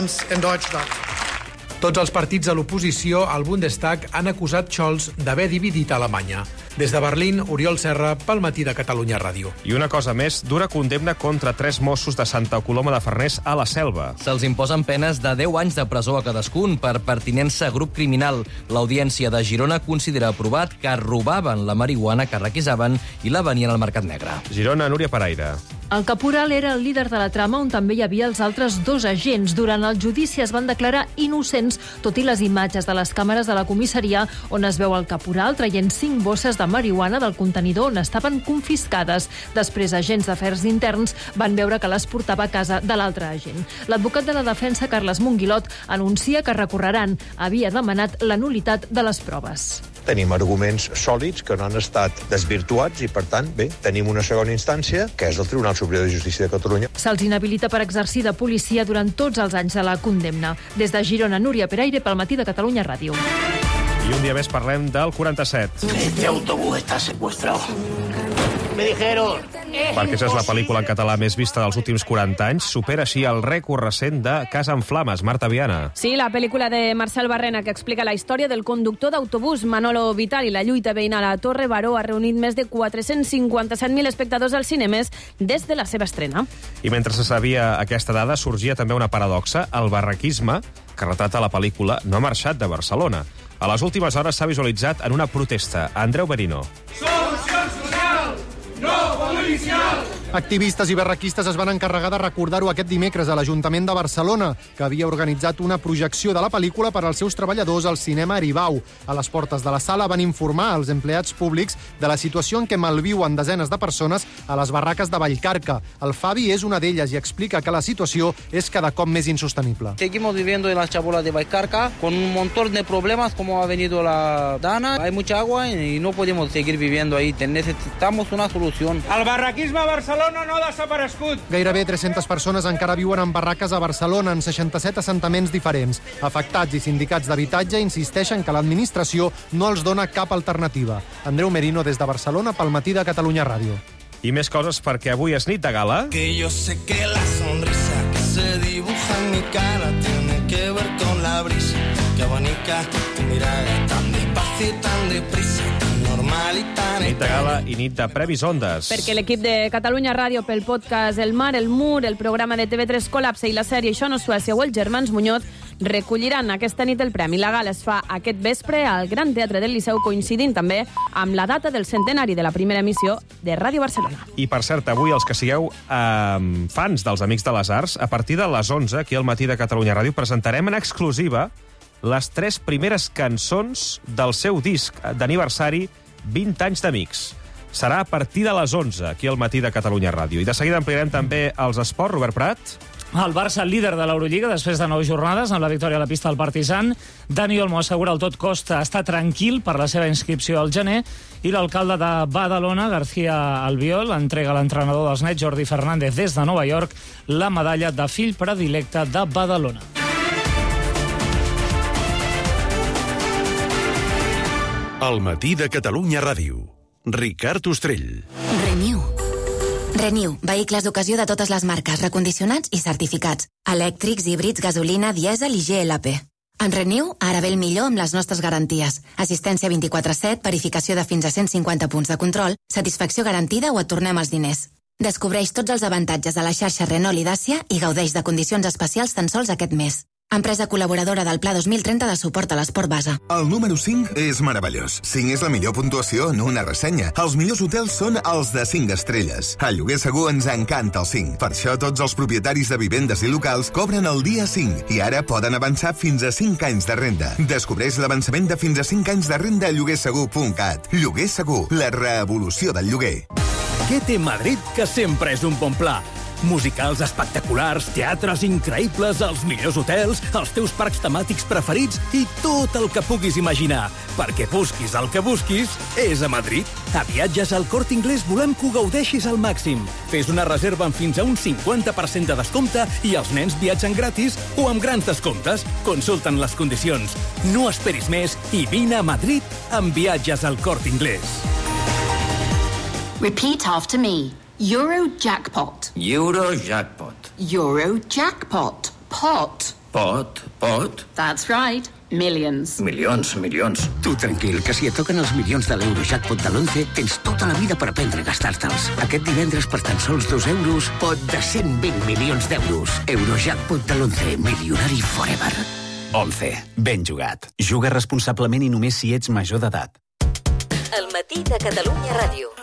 Tots els partits de l'oposició al Bundestag han acusat Scholz d'haver dividit Alemanya. Des de Berlín, Oriol Serra, pel Matí de Catalunya Ràdio. I una cosa més, dura condemna contra tres Mossos de Santa Coloma de Farners a la Selva. Se'ls imposen penes de deu anys de presó a cadascun per pertinença a grup criminal. L'Audiència de Girona considera aprovat que robaven la marihuana que requisaven i la venien al mercat negre. Girona, Núria Paraire. El caporal era el líder de la trama on també hi havia els altres dos agents. Durant el judici es van declarar innocents, tot i les imatges de les càmeres de la comissaria on es veu el caporal traient cinc bosses de marihuana del contenidor on estaven confiscades. Després, agents d'afers interns van veure que les portava a casa de l'altre agent. L'advocat de la defensa, Carles Monguilot, anuncia que recorreran. Havia demanat la nul·litat de les proves. Tenim arguments sòlids que no han estat desvirtuats i, per tant, bé, tenim una segona instància, que és el Tribunal Superior de Justícia de Catalunya. Se'ls inhabilita per exercir de policia durant tots els anys de la condemna. Des de Girona, Núria Peraire, pel Matí de Catalunya Ràdio. I un dia més parlem del quaranta-set. Este autobús está secuestrado. Me dijeron... Perquè és la pel·lícula en català més vista dels últims quaranta anys, supera així el rècord recent de Casa en Flames. Marta Viana. Sí, la pel·lícula de Marcel Barrena que explica la història del conductor d'autobús Manolo Vital i la lluita veïnal a Torre Baró ha reunit més de quatre-cents cinquanta-set mil espectadors als cinemes des de la seva estrena. I mentre se sabia aquesta dada, sorgia també una paradoxa. El barraquisme, que retrata la pel·lícula, no ha marxat de Barcelona. A les últimes hores s'ha visualitzat en una protesta. Andreu Berino. Solució social, no policial. Activistes i barraquistes es van encarregar de recordar-ho aquest dimecres a l'Ajuntament de Barcelona, que havia organitzat una projecció de la pel·lícula per als seus treballadors al cinema Aribau. A les portes de la sala van informar als empleats públics de la situació en què malviuen desenes de persones a les barraques de Vallcarca. El Fabi és una d'elles i explica que la situació és cada cop més insostenible. Seguimos viviendo en las chabolas de Vallcarca con un montón de problemas como ha venido la Dana. Hay mucha agua y no podemos seguir viviendo ahí. Necesitamos una solución. El barraquisme a Barcelona no ha desaparegut. Gairebé tres-centes persones encara viuen en barraques a Barcelona en seixanta-set assentaments diferents. Afectats i sindicats d'habitatge insisteixen que l'administració no els dona cap alternativa. Andreu Merino, des de Barcelona, pel Matí de Catalunya Ràdio. I més coses perquè avui és nit de gala. Que yo sé que la sonrisa que se dibuja en mi cara tiene que ver con la brisa que abanica tu mirada tan despacio y tan deprisa, tan normal y tan Nit de gala i nit de previs Ondes. Perquè l'equip de Catalunya Ràdio pel podcast El Mar, el Mur, el programa de T V tres Col·lapse i la sèrie Això no és Suècia o els Germans Muñoz recolliran aquesta nit el premi. La gala es fa aquest vespre al Gran Teatre del Liceu, coincidint també amb la data del centenari de la primera emissió de Ràdio Barcelona. I, per cert, avui els que sigueu eh, fans dels Amics de les Arts, a partir de les onze, aquí al Matí de Catalunya Ràdio, presentarem en exclusiva les tres primeres cançons del seu disc d'aniversari vint anys d'Amics. Serà a partir de les onze, aquí al Matí de Catalunya Ràdio. I de seguida ampliarem també els esports. Robert Prat. El Barça, líder de l'Eurolliga, després de nou jornades, amb la victòria a la pista del Partizan. Dani Olmo assegura el tot costa està tranquil per la seva inscripció al gener. I l'alcalde de Badalona, García Albiol, entrega a l'entrenador dels Nets, Jordi Fernández, des de Nova York, la medalla de fill predilecte de Badalona. El Matí de Catalunya Ràdio. Ricard Ostrell. Renew. Renew, vehicles d'ocasió de totes les marques, recondicionats i certificats. Elèctrics, híbrids, gasolina, dièsel i G L P. En Renew, ara ve el millor amb les nostres garanties. Assistència vint-i-quatre set, verificació de fins a cent cinquanta punts de control, satisfacció garantida o et tornem els diners. Descobreix tots els avantatges de la xarxa Renault i Dacia i gaudeix de condicions especials tan sols aquest mes. Empresa col·laboradora del Pla dos mil trenta de suport a l'esport base. El número cinc és meravellós. cinc és la millor puntuació en una ressenya. Els millors hotels són els de cinc estrelles. A Lloguer Segur ens encanta el cinc. Per això tots els propietaris de vivendes i locals cobren el dia cinc i ara poden avançar fins a cinc anys de renda. Descobreix l'avançament de fins a cinc anys de renda a lloguer segur punt cat. Lloguer Segur, la revolució del lloguer. Què té Madrid que sempre és un bon pla? Musicals espectaculars, teatres increïbles, els millors hotels, els teus parcs temàtics preferits i tot el que puguis imaginar. Perquè busquis el que busquis, és a Madrid. A Viatges al Corte Inglés volem que ho gaudeixis al màxim. Fes una reserva amb fins a un cinquanta per cent de descompte i els nens viatgen gratis o amb grans descomptes. Consulten les condicions. No esperis més i vine a Madrid amb Viatges al Corte Inglés. Repeat after me. Eurojackpot. Eurojackpot. Eurojackpot. Pot. Pot, pot. That's right. Millions. Milions, milions. Tu tranquil, que si et toquen els milions de l'Eurojackpot de l'onze, tens tota la vida per aprendre a gastar-te'ls. Aquest divendres, per tan sols dos euros, pot de cent vint milions d'euros. Eurojackpot de l'onze, milionari forever. onze. Ben jugat. Juga responsablement i només si ets major d'edat. El Matí de Catalunya Ràdio.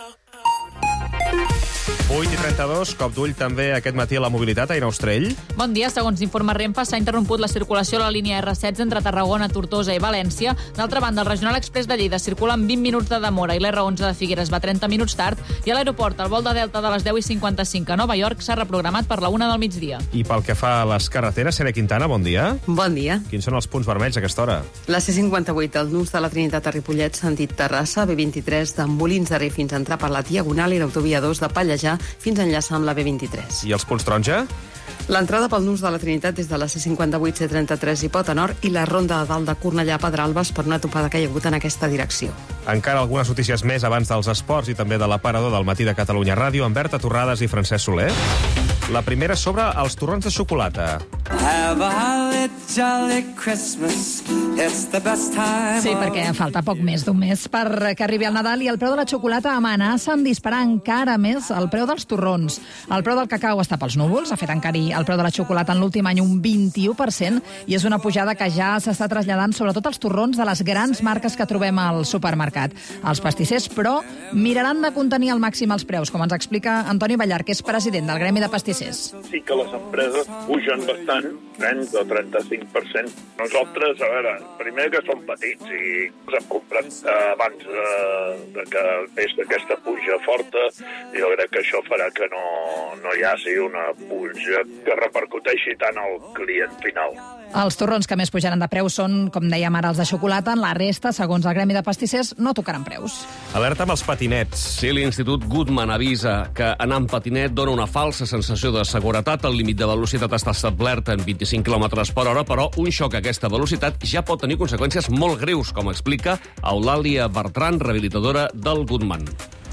vuit i trenta-dos, cop d'ull també aquest matí a la mobilitat, Aina Ostrell. Bon dia. Segons informa Renfe, s'ha interromput la circulació a la línia erre setze entre Tarragona, Tortosa i València. D'altra banda, el Regional Express de Lleida circula amb vint minuts de demora i l'erre onze de Figueres va trenta minuts tard i a l'aeroport el vol de Delta de les deu i cinquanta-cinc a Nova York s'ha reprogramat per la una del migdia. I pel que fa a les carreteres, Sara Quintana, bon dia. Bon dia. Quins són els punts vermells a aquesta hora? La C cinquanta-vuit, el nus de la Trinitat a Ripollet, sentit Terrassa, B vint-i-tres de Molins de Rei fins a entrar per la Diagonal i l'autovia dos de Pallejà fins a enllaçar amb la B vint-i-tres. I els punts taronja? L'entrada pel nus de la Trinitat des de la C cinquanta-vuit, C trenta-tres i Pota Nord i la ronda de dalt de Cornellà a Pedralbes per una topada que hi ha hagut en aquesta direcció. Encara algunes notícies més abans dels esports i també de l'aparador del Matí de Catalunya Ràdio amb Berta Torrades i Francesc Soler. La primera sobre els torrons de xocolata. Have a holly jolly Christmas. It's the best time. Sí, perquè falta poc més d'un mes per que arribi el Nadal i el preu de la xocolata amenaça amb disparar encara més el preu dels torrons. El preu del cacau està pels núvols, ha fet encarir el preu de la xocolata en l'últim any un vint-i-u per cent i és una pujada que ja s'està traslladant sobretot als torrons de les grans marques que trobem al supermercat. Els pastissers, però, miraran de contenir al màxim els preus, com ens explica Antoni Ballar, que és president del Gremi de Pastissers. Sí que les empreses pugen bastant, trenta o trenta-cinc per cent. Nosaltres, a veure, primer que som petits i ens hem comprat eh, abans eh, de que és d'aquesta puja forta i jo crec que això farà que no, no hi hagi una puja que repercuteixi tant al client final. Els torrons que més pujaran de preu són, com dèiem ara, els de xocolata. En la resta, segons el Gremi de Pastissers, no tocaran preus. Alerta amb els patinets. Sí, l'Institut Goodman avisa que anar amb patinet dona una falsa sensació de seguretat. El límit de velocitat està establert en vint-i-cinc quilòmetres per hora, però un xoc a aquesta velocitat ja pot tenir conseqüències molt greus, com explica Eulàlia Bertran, rehabilitadora del Goodman.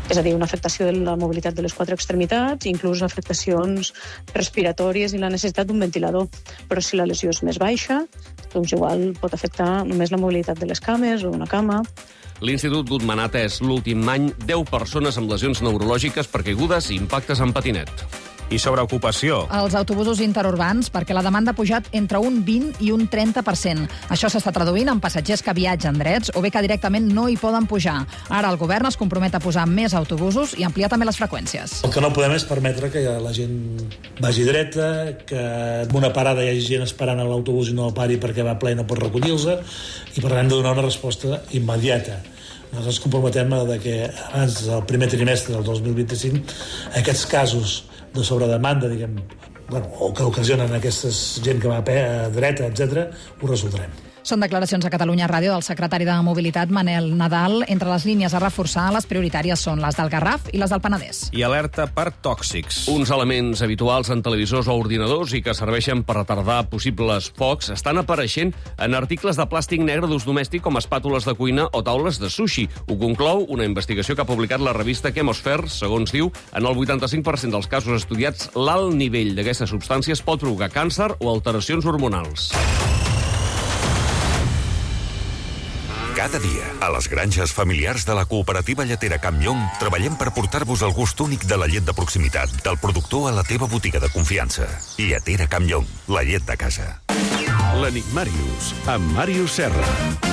És a dir, una afectació de la mobilitat de les quatre extremitats, inclús afectacions respiratòries i la necessitat d'un ventilador. Però si la lesió és més baixa, doncs igual pot afectar només la mobilitat de les cames o una cama. L'Institut Guttmann ha atès l'últim any deu persones amb lesions neurològiques per caigudes i impactes en patinet. I sobre ocupació. Els autobusos interurbans, perquè la demanda ha pujat entre un vint i un trenta per cent. Això s'està traduint en passatgers que viatgen drets o bé que directament no hi poden pujar. Ara el govern es compromet a posar més autobusos i ampliar també les freqüències. El que no podem és permetre que la gent vagi dreta, que en una parada hi hagi gent esperant a l'autobús i no el pari perquè va ple i no pot recollir-se, i per tant hem de donar una resposta immediata. Nosaltres comprometem a que abans del primer trimestre del dos mil vint-i-cinc aquests casos de sobredemanda, diguem, bueno, o que ocasionen aquesta gent que va a dreta, etcètera, ho resoldrem. Són declaracions a Catalunya Ràdio del secretari de Mobilitat, Manel Nadal. Entre les línies a reforçar, les prioritàries són les del Garraf i les del Penedès. I alerta per tòxics. Uns elements habituals en televisors o ordinadors i que serveixen per retardar possibles focs estan apareixent en articles de plàstic negre d'ús domèstic com espàtules de cuina o taules de sushi. Ho conclou una investigació que ha publicat la revista Chemosphere. Segons diu, en el vuitanta-cinc per cent dels casos estudiats, l'alt nivell d'aquestes substàncies pot provocar càncer o alteracions hormonals. Cada dia, a les granges familiars de la cooperativa lletera Camp Llong, treballem per portar-vos el gust únic de la llet de proximitat, del productor a la teva botiga de confiança. Lletera Camp Llong, la llet de casa. L'Enigmàrius, amb Màrius Serra.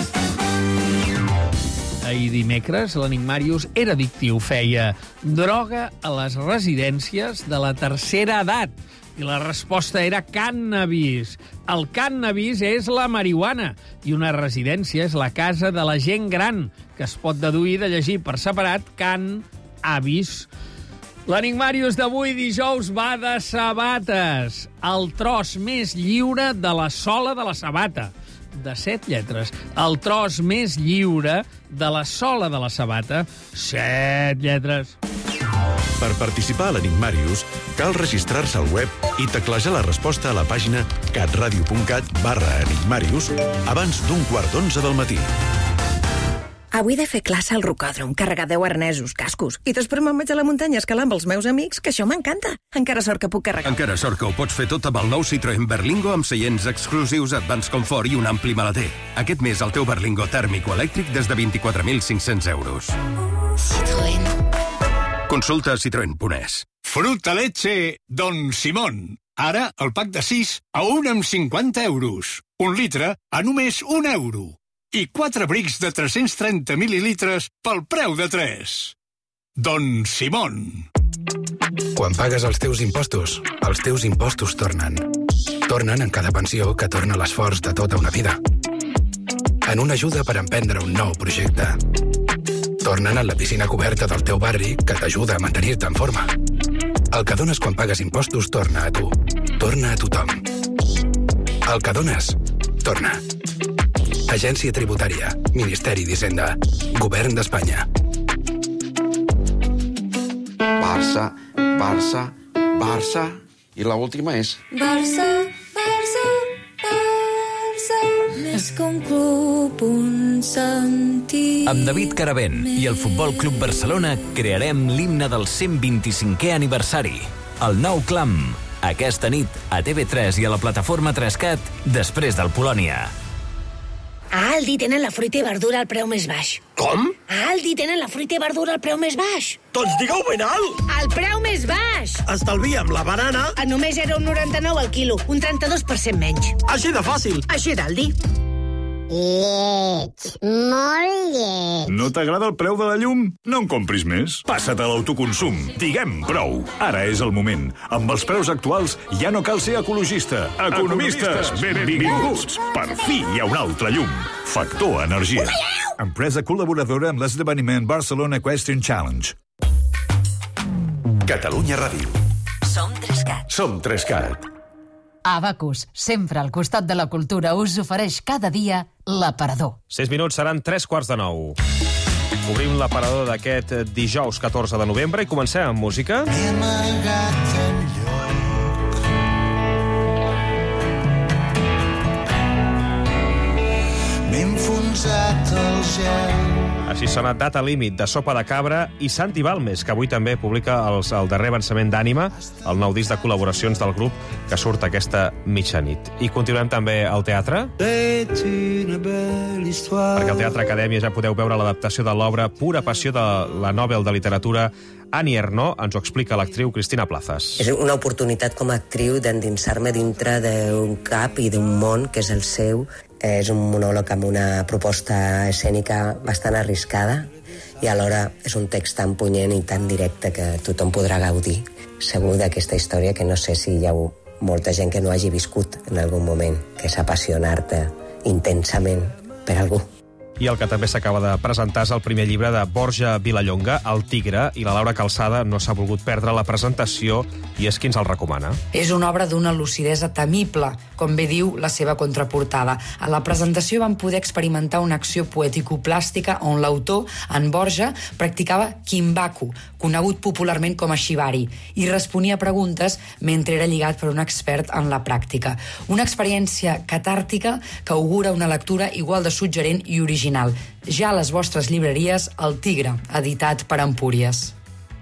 Ahir dimecres, l'Enigmàrius era addictiu. Feia droga a les residències de la tercera edat. I la resposta era cànnabis. El cànnabis és la marihuana i una residència és la casa de la gent gran, que es pot deduir de llegir per separat can, avis. L'Enigmàrius d'avui dijous va de sabates. El tros més lliure de la sola de la sabata. De set lletres. El tros més lliure de la sola de la sabata. Set lletres. Per participar a l'Enigmàrius, cal registrar-se al web i teclejar la resposta a la pàgina catradio.cat barra enigmàrius abans d'un quart d'onze del matí. Avui he de fer classe al rocòdrom, carregar deu arnesos, cascos, i després me'n vaig a la muntanya a escalar amb els meus amics, que això m'encanta. Encara sort que puc carregar. Encara sort que ho pots fer tot amb el nou Citroën Berlingo amb seients exclusius, Advanced Comfort i un ampli maleter. Aquest mes el teu Berlingo tèrmic o elèctric des de vint-i-quatre mil cinc-cents euros. Citroën. Consulta citroen punt es. Fruta leche Don Simón. Ara el pack de sis a un amb cinquanta euros. Un litre a només un euro. I quatre brics de tres-cents trenta mil·lilitres pel preu de tres. Don Simón. Quan pagues els teus impostos, els teus impostos tornen. Tornen en cada pensió que torna l'esforç de tota una vida. En una ajuda per emprendre un nou projecte. Tornen en la piscina coberta del teu barri que t'ajuda a mantenir-te en forma. El que dones quan pagues impostos torna a tu. Torna a tothom. El que dones, torna. Agència Tributària, Ministeri d'Hisenda, Govern d'Espanya. Barça, Barça, Barça... I l'última és... Barça, Barça, Barça... Més que un club, un sentit... Amb David Caravent i el Futbol Club Barcelona crearem l'himne del cent vint-i-cinquè aniversari. El nou clam. Aquesta nit a T V tres i a la plataforma tres cat després del Polònia. A Aldi tenen la fruita i verdura al preu més baix. Com? A Aldi tenen la fruita i verdura al preu més baix. Doncs digueu ben alt! Al preu més baix! Estalvia amb la banana... A només zero coma noranta-nou al quilo, un trenta-dos per cent menys. Així de fàcil! Així d'Aldi. Lleig, molt lleig. No t'agrada el preu de la llum? No en compris més. Passa't a l'autoconsum. Diguem prou. Ara és el moment. Amb els preus actuals ja no cal ser ecologista. Economistes, benvinguts. Per fi hi ha un altre llum. Factor Energia. Empresa col·laboradora amb l'esdeveniment Barcelona Equestrian Challenge. Catalunya Ràdio. Som tres cat. Som tres cat. Abacus, sempre al costat de la cultura, us ofereix cada dia l'Aparador. Sis minuts seran tres quarts de nou. Obrim l'Aparador d'aquest dijous catorze de novembre i comencem amb música. M'he amagat enlloc. M'he enfonsat al gel. Així sona Data Límit, de Sopa de Cabra, i Santi Balmes, que avui també publica els, el darrer avançament d'Ànima, el nou disc de col·laboracions del grup que surt aquesta mitjanit. I continuem també al teatre, perquè al Teatre Acadèmia ja podeu veure l'adaptació de l'obra Pura Passió de la Nobel de Literatura Annie Ernaux. Ens ho explica l'actriu Cristina Plazas. És una oportunitat com a actriu d'endinsar-me dintre d'un cap i d'un món que és el seu. És un monòleg amb una proposta escènica bastant arriscada i alhora és un text tan punyent i tan directe que tothom podrà gaudir segur d'aquesta història que no sé si hi ha molta gent que no hagi viscut en algun moment, que és apassionar-te intensament per algú. I el que també s'acaba de presentar és el primer llibre de Borja Vilallonga, El Tigre, i la Laura Calçada no s'ha volgut perdre la presentació i és qui ens el recomana. És una obra d'una lucidesa temible, com bé diu la seva contraportada. A la presentació vam poder experimentar una acció poètico-plàstica on l'autor, en Borja, practicava Kimbaku, conegut popularment com a Shibari, i responia preguntes mentre era lligat per un expert en la pràctica. Una experiència catàrtica que augura una lectura igual de suggerent i original. Ja a les vostres llibreries, El Tigre, editat per Empúries.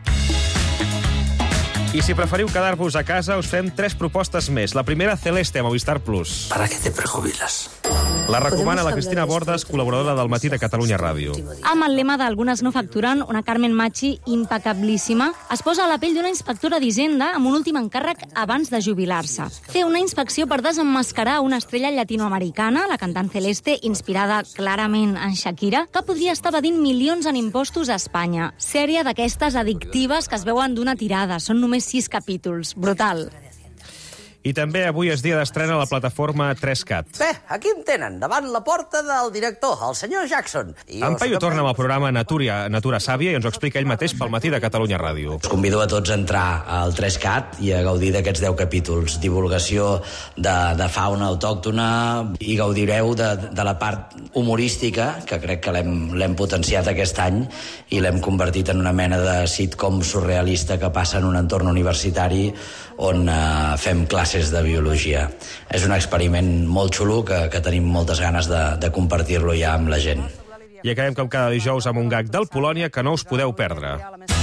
I si preferiu quedar-vos a casa, us fem tres propostes més. La primera, Celeste, a Movistar Plus. ¿Para qué te prejubilas? La recomana la Cristina Bordes, col·laboradora del Matí de Catalunya Ràdio. Amb el lema d'Algunes no facturen, una Carmen Machi impecablíssima es posa a la pell d'una inspectora d'Hisenda amb un últim encàrrec abans de jubilar-se. Fer una inspecció per desemmascarar una estrella llatinoamericana, la cantant Celeste, inspirada clarament en Shakira, que podria estar evadint milions en impostos a Espanya. Sèrie d'aquestes addictives que es veuen d'una tirada. Són només sis capítols. Brutal. I també avui és dia d'estrena a la plataforma tres cat. Bé, aquí em tenen, davant la porta del director, el senyor Jackson. I en Paio torna amb el programa Natura, Natura Sàvia i ens ho explica ell mateix pel Matí de Catalunya Ràdio. Us convido a tots a entrar al tres cat i a gaudir d'aquests deu capítols. Divulgació de, de fauna autòctona i gaudireu de, de la part humorística, que crec que l'hem potenciat aquest any i l'hem convertit en una mena de sitcom surrealista que passa en un entorn universitari on eh, fem classes de biologia. És un experiment molt xulo que, que tenim moltes ganes de, de compartir-lo ja amb la gent. I acabem com cada dijous amb un gag del Polònia que no us podeu perdre.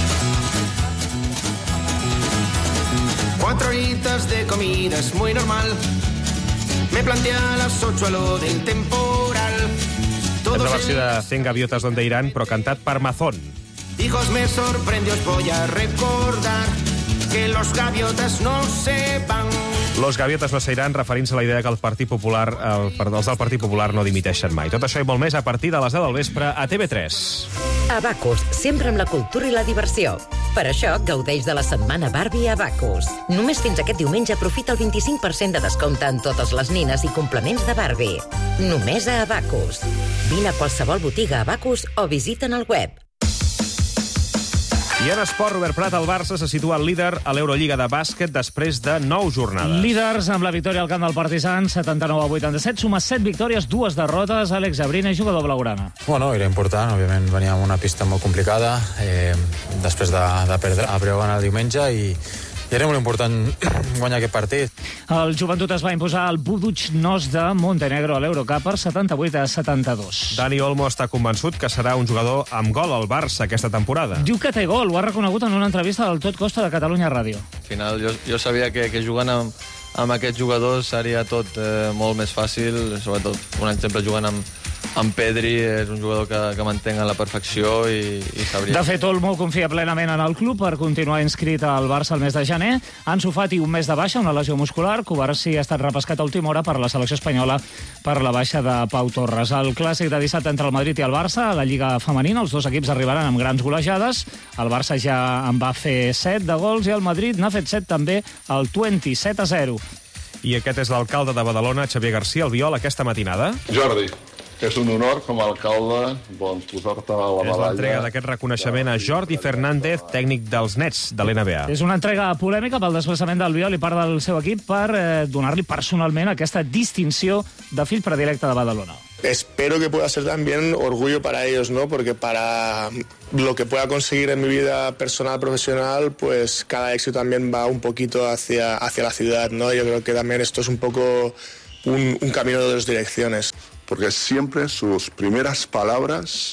Cuatro horitas de comida es muy normal. Me plantea a las ocho a lo del temporal. És la versió de cent gaviotes donde irán, però cantat per Mazón. Hijos, me sorprende, os voy a recordar que los gaviotas no se van. Los gaviotes no se iran, referint-se a la idea que el Partit Popular, el, els del Partit Popular no dimiteixen mai. Tot això i molt més a partir de les deu del vespre a T V tres. Abacus, sempre amb la cultura i la diversió. Per això gaudeix de la setmana Barbie a Abacus. Només fins aquest diumenge aprofita el vint-i-cinc per cent de descompte en totes les nines i complements de Barbie. Només a Abacus. Vine a qualsevol botiga Abacus o visita'n al web. I en esport, Robert Prat, el Barça se situa al líder a l'Eurolliga de bàsquet després de nou jornades. Líders amb la victòria al camp del Partizan, setanta-nou a vuitanta-set, suma set victòries, dues derrotes. Àlex Abrina, jugador blaugrana. Bueno, era important, òbviament venia amb una pista molt complicada, eh, després de, de perdre a Breogán el diumenge i I era molt important guanyar aquest partit. El Joventut es va imposar al Budućnost de Montenegro a l'Eurocup per setanta-vuit a setanta-dos. Dani Olmo està convençut que serà un jugador amb gol al Barça aquesta temporada. Diu que té gol, ho ha reconegut en una entrevista del Tot Costa de Catalunya Ràdio. Al final jo, jo sabia que, que jugant amb, amb aquests jugadors seria tot eh, molt més fàcil, sobretot, un exemple, jugant amb En Pedri és un jugador que, que mantenc a la perfecció i, i sabria... De fet, Olmo confia plenament en el club per continuar inscrit al Barça el mes de gener. Ansu Fati, un mes de baixa, una lesió muscular. Cubarsí ha estat repescat a última hora per la selecció espanyola per la baixa de Pau Torres. El clàssic de dissabte entre el Madrid i el Barça, a la Lliga Femenina, els dos equips arribaran amb grans golejades. El Barça ja en va fer set de gols i el Madrid n'ha fet set també al vint-i-set a zero. I aquest és l'alcalde de Badalona, Xavier García Albiol, aquesta matinada. Jordi, és un honor com a alcalde doncs, posar-te a la medalla. És l'entrega d'aquest reconeixement a Jordi Fernández, tècnic dels Nets de l'N B A. És una entrega polèmica pel desplaçament d'Albiol i part del seu equip per eh, donar-li personalment aquesta distinció de fill predilecte de Badalona. Espero que pueda ser también orgullo para ellos, ¿no? Porque para lo que pueda conseguir en mi vida personal, profesional, pues cada éxito también va un poquito hacia, hacia la ciudad, ¿no? Yo creo que también esto es un poco un, un camino de dos direcciones. Porque siempre sus primeras palabras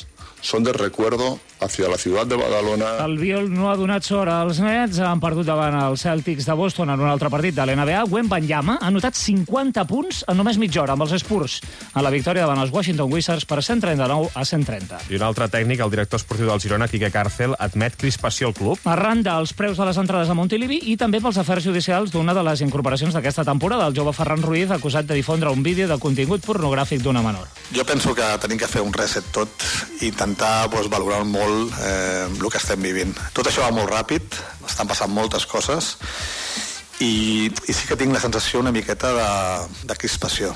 son de recuerdo hacia la ciudad de Badalona. El Biol no ha donat sort als Nets, han perdut davant els Celtics de Boston en un altre partit de l'N B A. Wembanyama ha anotat cinquanta punts en només mitja hora amb els Spurs en la victòria davant els Washington Wizards per cent trenta-nou a cent trenta. I un altre tècnic, el director esportiu del Girona, Quique Càrcel, admet crispació al club. Arran dels preus de les entrades a Montilivi i també pels afers judicials d'una de les incorporacions d'aquesta temporada, el jove Ferran Ruiz, acusat de difondre un vídeo de contingut pornogràfic d'una menor. Jo penso que tenim que fer un reset tot i intentar doncs, valorar molt eh, el que estem vivint. Tot això va molt ràpid, estan passant moltes coses i, i sí que tinc la sensació una miqueta de, de crispació.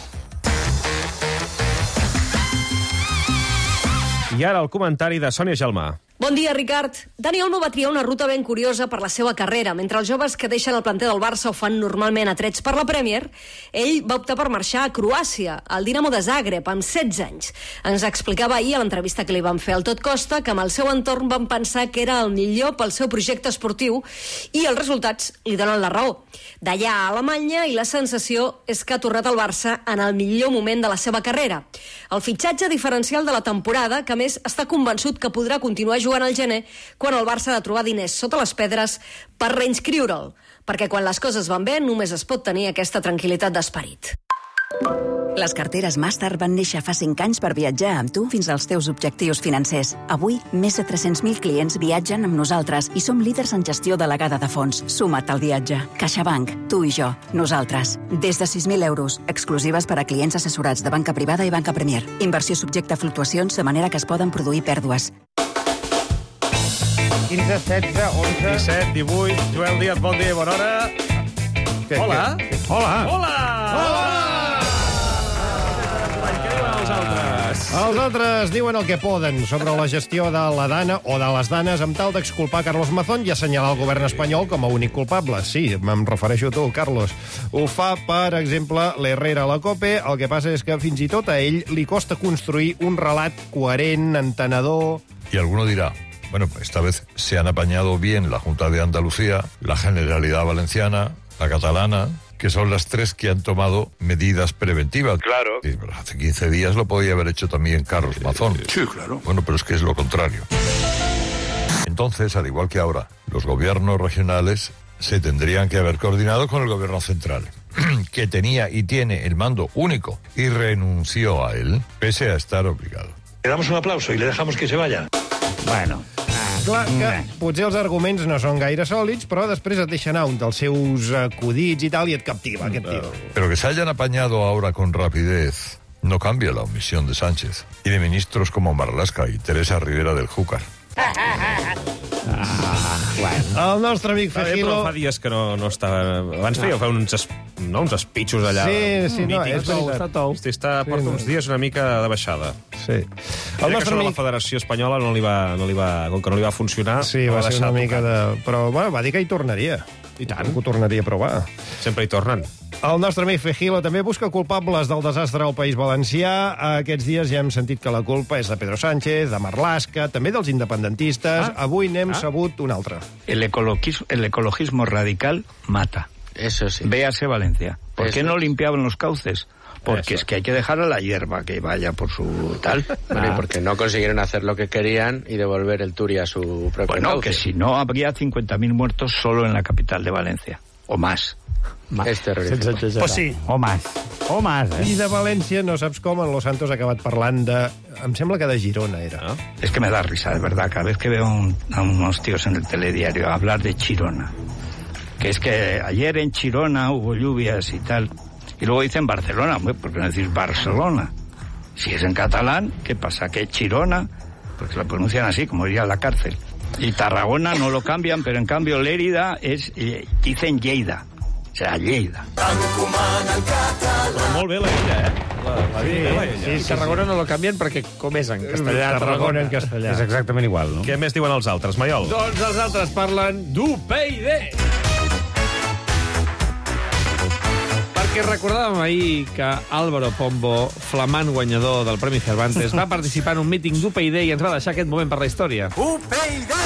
I ara el comentari de Sònia Gelmà. Bon dia, Ricard. Dani Olmo va triar una ruta ben curiosa per la seva carrera. Mentre els joves que deixen el planter del Barça ho fan normalment atrets per la Premier, ell va optar per marxar a Croàcia, al Dinamo de Zagreb, amb setze anys. Ens explicava ahir a l'entrevista que li van fer al Tot Costa que amb el seu entorn van pensar que era el millor pel seu projecte esportiu i els resultats li donen la raó. D'allà a Alemanya i la sensació és que ha tornat al Barça en el millor moment de la seva carrera. El fitxatge diferencial de la temporada, que a més està convençut que podrà continuar jugant al gener quan el Barça ha de trobar diners sota les pedres per reinscriure'l, perquè quan les coses van bé només es pot tenir aquesta tranquil·litat d'esperit. Les carteres Master van néixer fa cinc anys per viatjar amb tu fins als teus objectius financers. Avui, més de tres-cents mil clients viatgen amb nosaltres i som líders en gestió delegada de fons. Suma't al viatge. CaixaBank, tu i jo, nosaltres. Des de sis mil euros, exclusives per a clients assessorats de banca privada i banca Premier. Inversió subjecta a fluctuacions de manera que es poden produir pèrdues. quinze, setze, onze... disset, divuit... Joel Díaz, bon dia i bona hora. Què, Hola. Què? Hola. Hola. Hola. Què diuen els altres? Els altres diuen el que poden sobre la gestió de la Dana o de les Danes amb tal d'exculpar Carlos Mazón i assenyalar el govern espanyol com a únic culpable. Sí, me'n refereixo a tu, Carlos. Ho fa, per exemple, l'Herrera a la COPE. El que passa és que fins i tot a ell li costa construir un relat coherent, entenedor... I alguno dirà, bueno, esta vez se han apañado bien la Junta de Andalucía, la Generalidad Valenciana, la catalana, que son las tres que han tomado medidas preventivas. Claro. Sí, pero hace quince días lo podía haber hecho también Carlos Mazón. Sí, claro. Bueno, pero es que es lo contrario. Entonces, al igual que ahora, los gobiernos regionales se tendrían que haber coordinado con el gobierno central, que tenía y tiene el mando único y renunció a él, pese a estar obligado. Le damos un aplauso y le dejamos que se vaya. Bueno, clar que potser els arguments no són gaire sòlids, però després et deixa anar un dels seus acudits i tal i et captiva, aquest tio. Pero que se hayan apañado ahora con rapidez no cambia la omisión de Sánchez y de ministros como Marlaska y Teresa Rivera del Júcar. Ah, bueno. El nostre amic Fejilo... Però fa dies que no, no està... Abans feia, feia uns, es, no, uns espitxos allà. Sí, sí, no, mítics. és tou, està tou. Hosti, està, porta sí, uns dies una mica de baixada. Sí. El nostre amic... la Federació Espanyola no li va, no li va, com que no li va funcionar... Sí, va, va ser una mica de... Però, bueno, va dir que hi tornaria. I tant. Que ho tornaria a provar. Sempre hi tornen. El nostre amic Fejilo també busca culpables del desastre al País Valencià. Aquests dies ja hem sentit que la culpa és de Pedro Sánchez, de Marlaska, també dels independentistes. Ah. Avui n'hem ah. sabut un altre. El ecologismo, el ecologismo radical mata. Eso sí. Véase Valencia. ¿Por Eso qué no limpiaban los cauces? Porque Eso. es que hay que dejar a la hierba que vaya por su tal. Bueno, ah. y porque no consiguieron hacer lo que querían y devolver el Turia a su propio Bueno, cauce. que si no habría cincuenta mil muertos solo en la capital de Valencia. O más. És terrorífic. Pues sí, o más. O más, eh? I de València, no saps com, en Los Santos ha acabat parlant de... Em sembla que de Girona era. ¿No? Es que me da risa, de verdad. Cada vez que veo un, a unos tíos en el telediario hablar de Chirona. Que es que ayer en Chirona hubo lluvias y tal. Y luego dicen Barcelona, ¿por qué no decir Barcelona? Si es en catalán, ¿qué pasa? Que Chirona, pues lo pronuncian así, como diría la cárcel. Y Tarragona no lo cambian, pero en cambio Lérida es, eh, dicen Lleida. O sea, Lleida. Però molt bé la ella, eh? La, la sí, bé, la ella. Sí, sí, Tarragona sí. no lo canvien perquè com és en castellà. Tarragona en castellà. És exactament igual, no? Què més diuen els altres, Maiol? Doncs els altres parlen d'U P I D. Perquè recordàvem ahir que Álvaro Pombo, flamant guanyador del Premi Cervantes, va participar en un míting d'U P I D i ens va deixar aquest moment per la història. U P I D!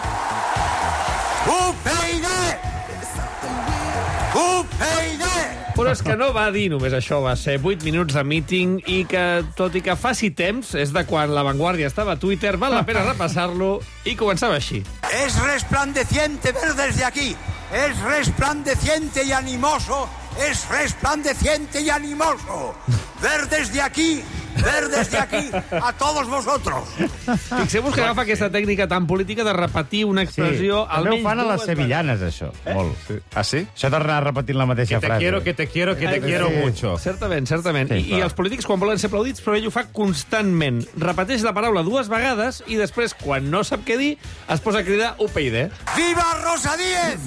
U P I D! U P I D! Però és que no va dir només això, va ser vuit minuts de míting i que, tot i que faci temps, és de quan La Vanguardia estava a Twitter, val la pena repassar-lo, i començava així. Es resplandeciente ver desde aquí, es resplandeciente y animoso, es resplandeciente y animoso. Ver desde aquí, ver desde aquí a todos vosotros. Fixeu-vos que agafa aquesta tècnica tan política de repetir una expressió... Sí, també ho fan a les sevillanes, això. Eh? Molt. Sí. Ah, sí? Això d'anar repetint la mateixa que te frase. Quiero, que te quiero, que te quiero sí. mucho. Certament, certament. Sí, I, I els polítics, quan volen ser aplaudits, però ell ho fa constantment. Repeteix la paraula dues vegades i després, quan no sap què dir, es posa a cridar U P y D. Viva Rosa Díez!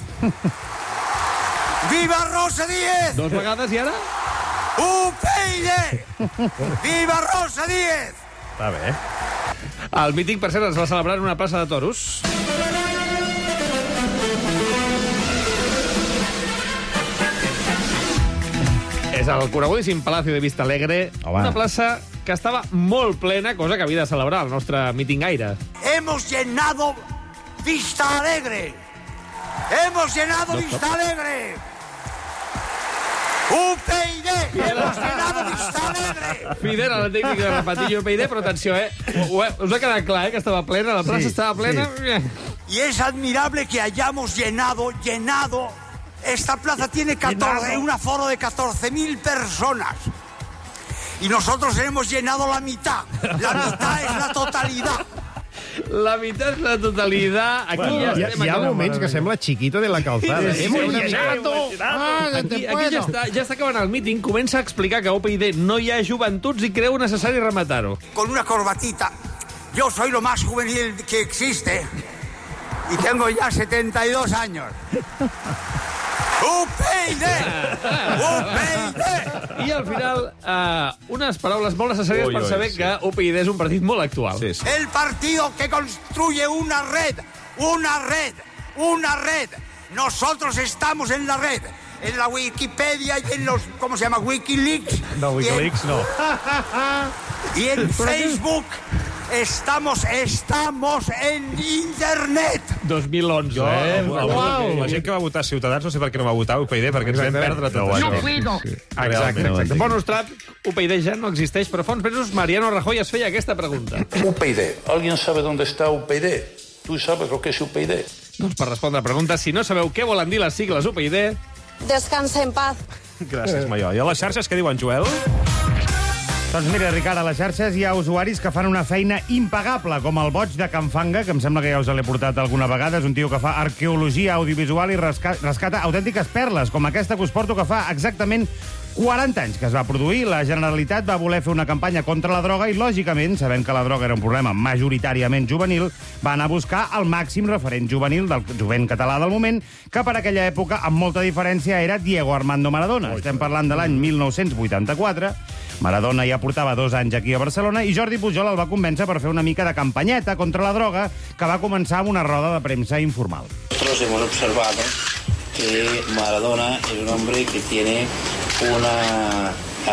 Viva Rosa Díez! Dos vegades i ara... U P y D! Viva Rosa Díez! Està bé. El míting, per cert, es va celebrar en una plaça de toros. És el conegudíssim Palacio de Vista Alegre, Home. Una plaça que estava molt plena, cosa que havia de celebrar el nostre mítingaire. Hemos llenado Vista Alegre! Hemos llenado no, Vista Alegre! U P y D! Hemos llenado Vista Alegre! Fidel a la tècnica de repetir U P y D, però atenció, eh? Us ha quedat clar, eh, que estava plena, la plaça sí, estava plena... Sí. Y es admirable que hayamos llenado, llenado... Esta plaza tiene catorce, un aforo de catorce mil personas. Y nosotros hemos llenado la mitad. La mitad es la totalidad. La mitad és la totalitat. Aquí bueno, ja estem. Hi ha moments que sembla Chiquito de la Calzada. Sí, sí, Hemos llenado. Ah, aquí aquí ja, està, ja està acabant el míting. Comença a explicar que a U P y D no hi ha joventuts i creu necessari rematar-ho. Con una corbatita. Yo soy lo más juvenil que existe. Y tengo ya setenta y dos años. U P y D! U P y D! I al final, uh, unes paraules molt necessàries ui, per saber ui, sí. que U P y D és un partit molt actual. Sí, sí. El partido que construye una red, una red, una red. Nosotros estamos en la red. En la Wikipedia y en los, ¿cómo se llama? Wikileaks. No, Wikileaks y en, no. Y en Facebook... Estamos, estamos en Internet. dos mil onze, jo, eh? Wow. La gent que va votar Ciutadans no sé per què no va votar U P y D, perquè ens vam perdre tot no, això. No puedo. Sí. Exacte, exacte. Bonus trap, U P y D ja no existeix, però fa uns mesos Mariano Rajoy es feia aquesta pregunta. U P y D. ¿Alguien sabe dónde está U P y D? ¿Tú sabes lo que es U P y D? Doncs per respondre a preguntes, si no sabeu què volen dir les sigles U P y D... Descansa en paz. Gràcies, Maiol. I a les xarxes què diuen, Joel? Doncs mira, Ricard, a les xarxes hi ha usuaris que fan una feina impagable, com el boig de Can Fanga, que em sembla que ja us l'he portat alguna vegada. És un tio que fa arqueologia audiovisual i resca rescata autèntiques perles, com aquesta que us porto, que fa exactament quaranta anys que es va produir. La Generalitat va voler fer una campanya contra la droga i, lògicament, sabent que la droga era un problema majoritàriament juvenil, va anar a buscar el màxim referent juvenil del jovent català del moment, que per aquella època, amb molta diferència, era Diego Armando Maradona. Estem parlant de l'any mil nou-cents vuitanta-quatre. Maradona ja portava dos anys aquí a Barcelona i Jordi Pujol el va convèncer per fer una mica de campanyeta contra la droga, que va començar amb una roda de premsa informal. Nosotros hemos observado que Maradona es un hombre que tiene una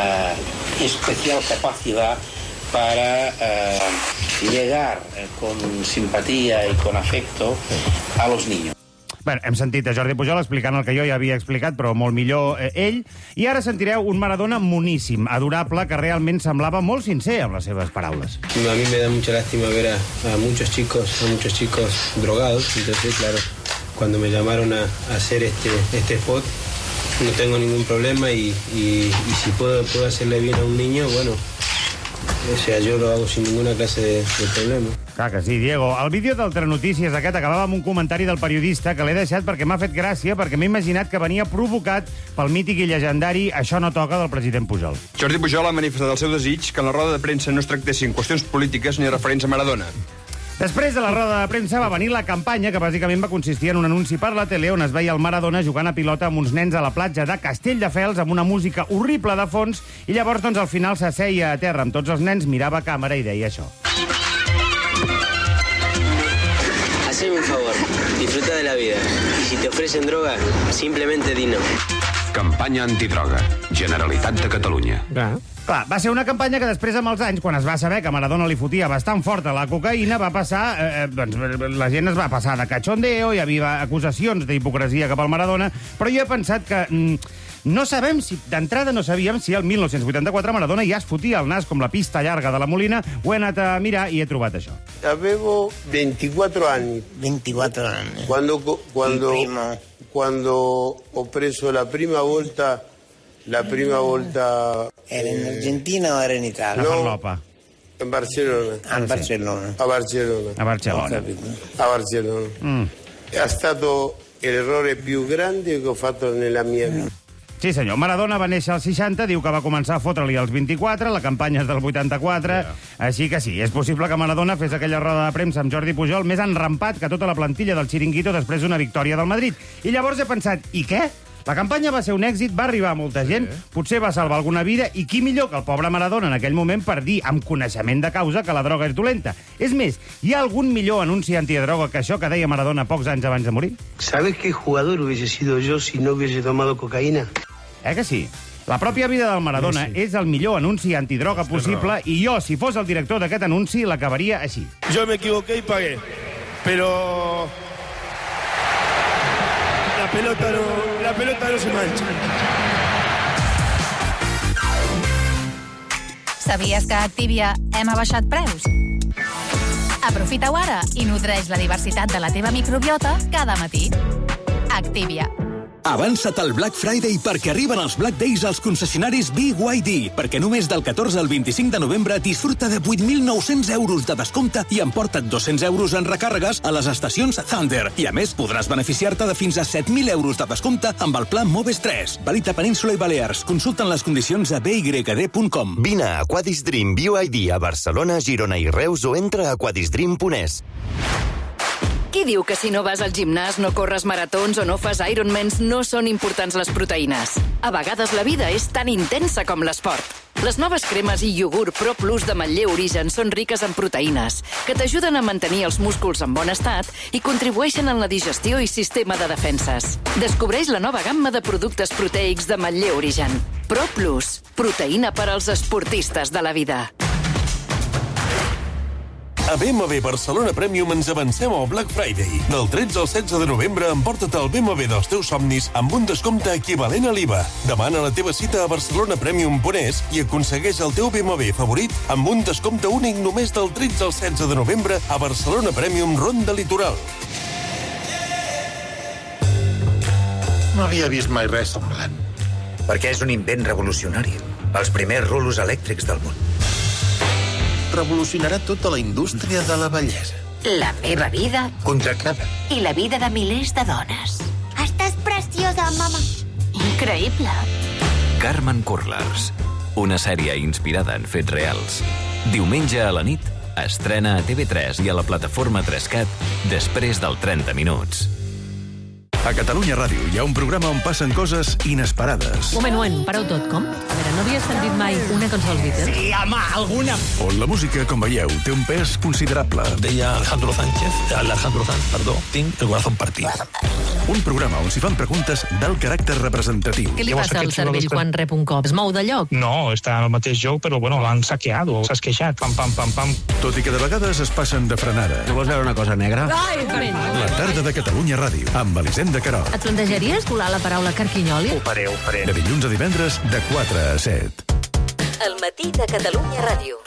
uh, especial capacidad para uh, llegar uh, con simpatía y con afecto a los niños. Bueno, hem sentit a Jordi Pujol explicant el que jo ja havia explicat, però molt millor eh, ell. I ara sentireu un Maradona moníssim, adorable, que realment semblava molt sincer amb les seves paraules. A mí me da mucha lástima ver a, a muchos chicos, a muchos chicos drogados. Entonces, claro, cuando me llamaron a, a hacer este, este spot, no tengo ningún problema y, y, y si puedo, puedo hacerle bien a un niño, bueno, o sea, yo lo hago sin ninguna clase de, de problema. Clar que sí, Diego. El vídeo del Telenotícies aquest acabava amb un comentari del periodista que l'he deixat perquè m'ha fet gràcia, perquè m'he imaginat que venia provocat pel mític i llegendari Això no toca del president Pujol. Jordi Pujol ha manifestat el seu desig que en la roda de premsa no es tractessin qüestions polítiques ni referents a Maradona. Després de la roda de premsa va venir la campanya, que bàsicament va consistir en un anunci per la tele on es veia el Maradona jugant a pilota amb uns nens a la platja de Castelldefels amb una música horrible de fons i llavors, doncs, al final s'asseia a terra amb tots els nens, mirava a càmera i deia això. Haceme un favor, disfruta de la vida. Y si te ofrecen droga, simplemente di no. Campanya antidroga. Generalitat de Catalunya. Ja. Clar, va ser una campanya que després, amb els anys, quan es va saber que Maradona li fotia bastant fort a la cocaïna, va passar... Eh, doncs, la gent es va passar de cachondeo, hi havia acusacions d'hipocresia cap al Maradona, però jo he pensat que... Mm, no sabem si... D'entrada no sabíem si el mil nou-cents vuitanta-quatre Maradona ja es fotia el nas com la pista llarga de la Molina. Ho he anat a mirar i he trobat això. Avevo ventiquattro anni. ventiquattro anni. Quando, quando, quando ho preso la prima volta... La prima volta... Era in Argentina o era in Italia? No, a Barcellona. A Barcellona. A Barcellona. A Barcellona. A Barcellona. Mm. È stato l'errore più grande che ho fatto nella mia vita. Sí, senyor. Maradona va néixer als seixanta, diu que va començar a fotre-li als vint-i-quatre, la campanya és del vuitanta-quatre, yeah. Així que sí, és possible que Maradona fes aquella roda de premsa amb Jordi Pujol més enrampat que tota la plantilla del Chiringuito després d'una victòria del Madrid. I llavors he pensat, i què? La campanya va ser un èxit, va arribar a molta gent, sí. Potser va salvar alguna vida, i qui millor que el pobre Maradona en aquell moment per dir, amb coneixement de causa, que la droga és dolenta. És més, hi ha algun millor anunci antidroga que això que deia Maradona pocs anys abans de morir? ¿Sabes qué jugador hubiese sido yo si no hubiese tomado cocaína? Eh que sí? La pròpia vida del Maradona sí, sí. És el millor anunci antidroga possible, i jo, si fos el director d'aquest anunci, l'acabaria així. Yo me equivoqué y pagué, pero... La pelota no, la pelota no se mancha. Sabies que a Activia hem abaixat preus? Aprofita-ho ara i nodreix la diversitat de la teva microbiota cada matí. Activia. Avança't al Black Friday perquè arriben els Black Days als concessionaris B Y D, perquè només del catorze al vint-i-cinc de novembre disfruta de vuit mil nou-cents euros de descompte i emporta't dos-cents euros en recàrregues a les estacions Thunder. I a més, podràs beneficiar-te de fins a set mil euros de descompte amb el pla Moves tres. Vàlid a Península i Balears. Consulten les condicions a b y d punt com. Vine a Aquadisdream B Y D a Barcelona, Girona i Reus o entra a aquadisdream punt es. Qui diu que si no vas al gimnàs, no corres maratons o no fas Ironmans, no són importants les proteïnes? A vegades la vida és tan intensa com l'esport. Les noves cremes i iogurt Pro Plus de Manlleu Origen són riques en proteïnes, que t'ajuden a mantenir els músculs en bon estat i contribueixen en la digestió i sistema de defenses. Descobreix la nova gamma de productes proteics de Manlleu Origen. Pro Plus, proteïna per als esportistes de la vida. A B M W Barcelona Premium ens avancem al Black Friday. Del tretze al setze de novembre emporta't el B M W dels teus somnis amb un descompte equivalent a l'I V A. Demana la teva cita a barcelona premium punt es i aconsegueix el teu B M W favorit amb un descompte únic només del tretze al setze de novembre a Barcelona Premium Ronda Litoral. No havia vist mai res semblant. Perquè és un invent revolucionari. Els primers rulos elèctrics del món. Revolucionarà tota la indústria de la bellesa. La meva vida... Contractada. I la vida de milers de dones. Estàs preciosa, mama. Increïble. Carmen Curlers. Una sèrie inspirada en fets reals. Diumenge a la nit, estrena a T V tres i a la plataforma trescat després del trenta minuts. A Catalunya Ràdio hi ha un programa on passen coses inesperades. Un moment, un moment, pareu tot, com? A veure, no havies sentit mai una cançó dels Beatles? Sí, home, alguna. On la música, com veieu, té un pes considerable. Deia Alejandro Sánchez, Alejandro Sanz, perdó, tinc el corazón partido. Un programa on s'hi fan preguntes d'alt caràcter representatiu. Què li passa al cervell quan rep un cop? Es mou de lloc? No, està en el mateix lloc, però bueno, l'han saqueado, s'ha esqueixat, pam, pam, pam, pam. Tot i que de vegades es passen de frenada. No vols veure una cosa negra? Ai, La tarda de Catalunya Ràdio, amb Elisenda Querol. Et plantejaries colar la paraula carquinyoli? Ho faré, ho faré. De dilluns a divendres, de quatre a set. El matí de Catalunya Ràdio.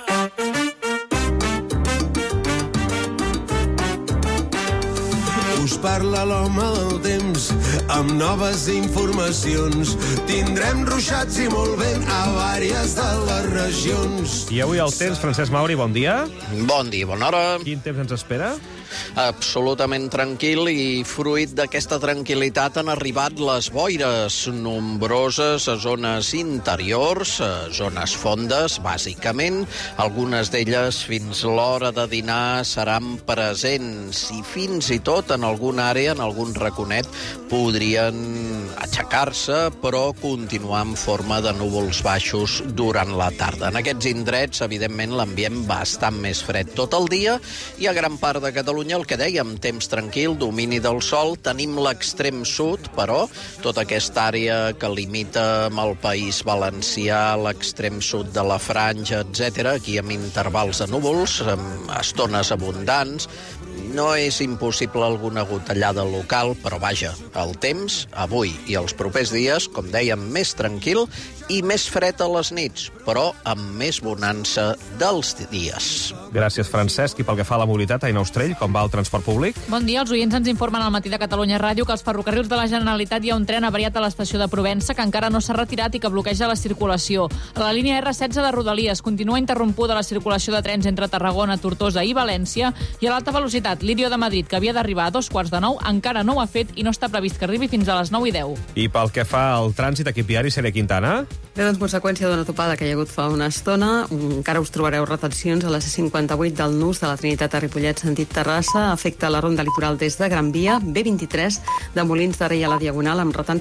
Us parla l'home del temps amb noves informacions. Tindrem ruixats i molt vent a vàries de les regions. I avui el temps, Francesc Mauri, bon dia. Bon dia, bona hora. Quin temps ens espera? Absolutament tranquil, i fruit d'aquesta tranquil·litat han arribat les boires, nombroses a zones interiors, a zones fondes, bàsicament. Algunes d'elles fins l'hora de dinar seran presents i fins i tot en alguna àrea, en algun raconet, podrien aixecar-se, però continuar en forma de núvols baixos durant la tarda. En aquests indrets, evidentment, l'ambient bastant més fred tot el dia, i a gran part de Catalunya Catalunya, el que dèiem, temps tranquil, domini del sol. Tenim l'extrem sud, però, tota aquesta àrea que limita amb el País Valencià, l'extrem sud de la Franja, etcètera, aquí amb intervals de núvols, amb estones abundants. No és impossible alguna gotellada local, però vaja, el temps, avui i els propers dies, com dèiem, més tranquil i més fred a les nits, però amb més bonança dels dies. Gràcies, Francesc. I pel que fa a la mobilitat, Aina Ostrell, com va el transport públic? Bon dia. Els oients ens informen al matí de Catalunya Ràdio que als ferrocarrils de la Generalitat hi ha un tren avariat a l'estació de Provença que encara no s'ha retirat i que bloqueja la circulació. A la línia erre setze de Rodalies continua interrompuda la circulació de trens entre Tarragona, Tortosa i València, i a l'alta velocitat, l'Irio de Madrid, que havia d'arribar a dos quarts de nou, encara no ho ha fet i no està previst que arribi fins a les nou i deu. I pel que fa al trànsit, equip viari, Sèrie Quintana? Bé, doncs, conseqüència d'una topada que hi ha hagut fa una estona, encara us trobareu retencions a la C cinquanta-vuit del Nus de la Trinitat a Ripollet, sentit Terrassa, afecta la ronda litoral des de Gran Via, B vint-i-tres de Molins de Rei a la Diagonal, amb retencions